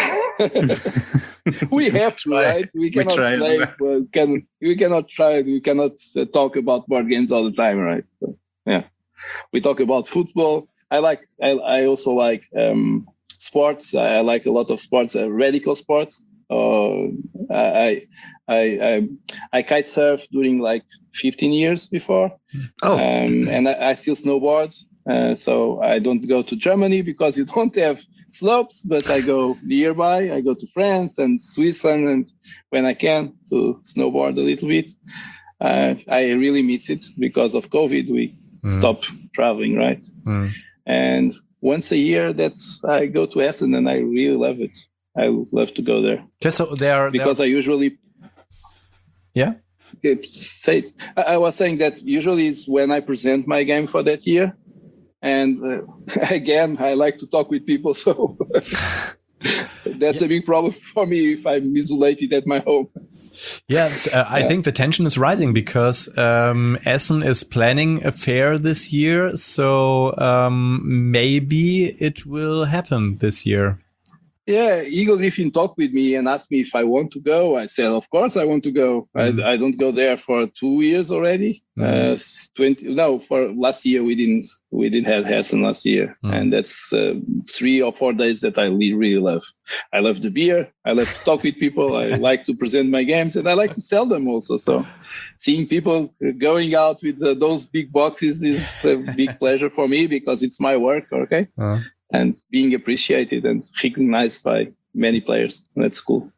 We have to, right? We cannot we play. Well, can, we cannot try. We cannot uh, talk about board games all the time, right? So, yeah. We talk about football. I like. I, I also like um, sports. I, I like a lot of sports. Uh, radical sports. Uh, I, I I I kite surf during like fifteen years before. Oh. Um, and I, I still snowboard. Uh, so I don't go to Germany because you don't have slopes, but I go nearby. I go to France and Switzerland and when I can to snowboard a little bit. uh, I really miss it because of COVID. We mm. stopped traveling, right? Mm. And once a year, that's I go to Essen, and I really love it. I love to go there. Just so they are because they are... I usually yeah. Say I was saying that usually is when I present my game for that year, and uh, again I like to talk with people, so that's yeah. a big problem for me if I'm isolated at my home. Yes, uh, I yeah. think the tension is rising because um, Essen is planning a fair this year, so um, maybe it will happen this year. Yeah, Eagle Griffin talked with me and asked me if I want to go. I said, of course I want to go. Mm. I, I don't go there for two years already. Mm. Uh, twenty no, for last year we didn't we didn't have Essen last year, mm. and that's uh, three or four days that I really love. I love the beer. I love to talk with people. I like to present my games, and I like to sell them also. So, seeing people going out with uh, those big boxes is a big pleasure for me because it's my work. Okay. Uh. And being appreciated and recognized by many players. That's cool.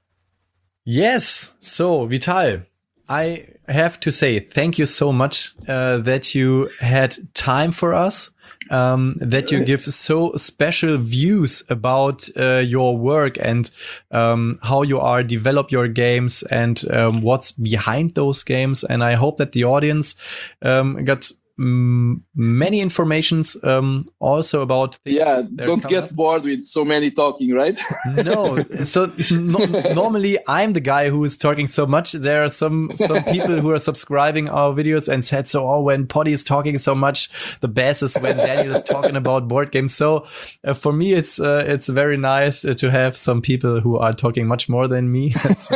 Yes. So, Vital, I have to say thank you so much uh, that you had time for us, um, that you give so special views about uh, your work and um, how you are develop your games and um, what's behind those games. And I hope that the audience um, got many informations um, also about things. Yeah, don't get up. bored with so many talking, right? No, so no, normally I'm the guy who is talking so much. There are some some people who are subscribing our videos and said, so oh, when Potty is talking so much, the best is when Daniel is talking about board games. So uh, for me, it's uh, it's very nice uh, to have some people who are talking much more than me.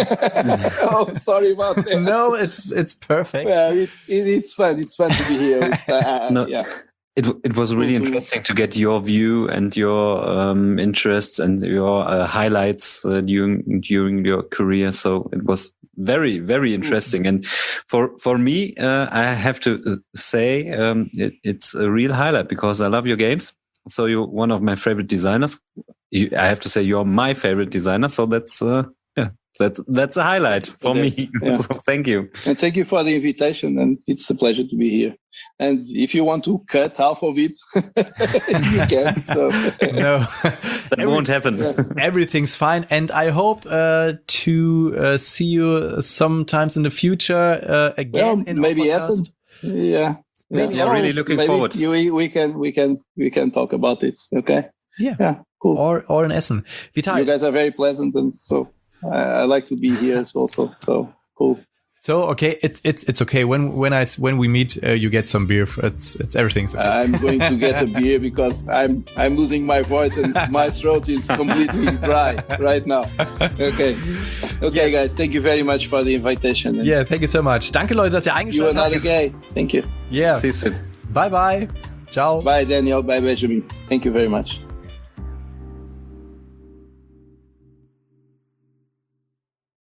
Oh, sorry about that. No, it's it's perfect. Yeah, it's it, it's fun. It's fun to be here. Uh, no, yeah. It it was really interesting to get your view and your um, interests and your uh, highlights uh, during during your career. So it was very very interesting. Mm-hmm. And for for me, uh, I have to say um, it, it's a real highlight because I love your games. So you're one of my favorite designers. You, I have to say you're my favorite designer. So that's. Uh, yeah. That's that's a highlight for me. Yeah. So thank you. And thank you for the invitation. And it's a pleasure to be here. And if you want to cut half of it, you can. So. No, that Every, won't happen. Yeah. Everything's fine. And I hope uh, to uh, see you sometimes in the future uh, again. Well, in maybe Essen. Yeah. Maybe yeah, really looking maybe forward. You, we can we can we can talk about it. Okay. Yeah. Yeah. Cool. Or or in Essen. Vital. You guys are very pleasant, and so. I like to be here also, so cool. So okay, it's it's it's okay. When when I when we meet, uh, you get some beer. It's it's everything's okay. I'm going to get a beer because I'm I'm losing my voice and my throat is completely dry right now. Okay, okay, yes. Guys, thank you very much for the invitation. Yeah, thank you so much. Danke, Leute, dass ihr eingeschaltet habt. You are not okay. Thank you. Yeah. See you soon. Bye bye. Ciao. Bye, Daniel. Bye, Benjamin. Thank you very much.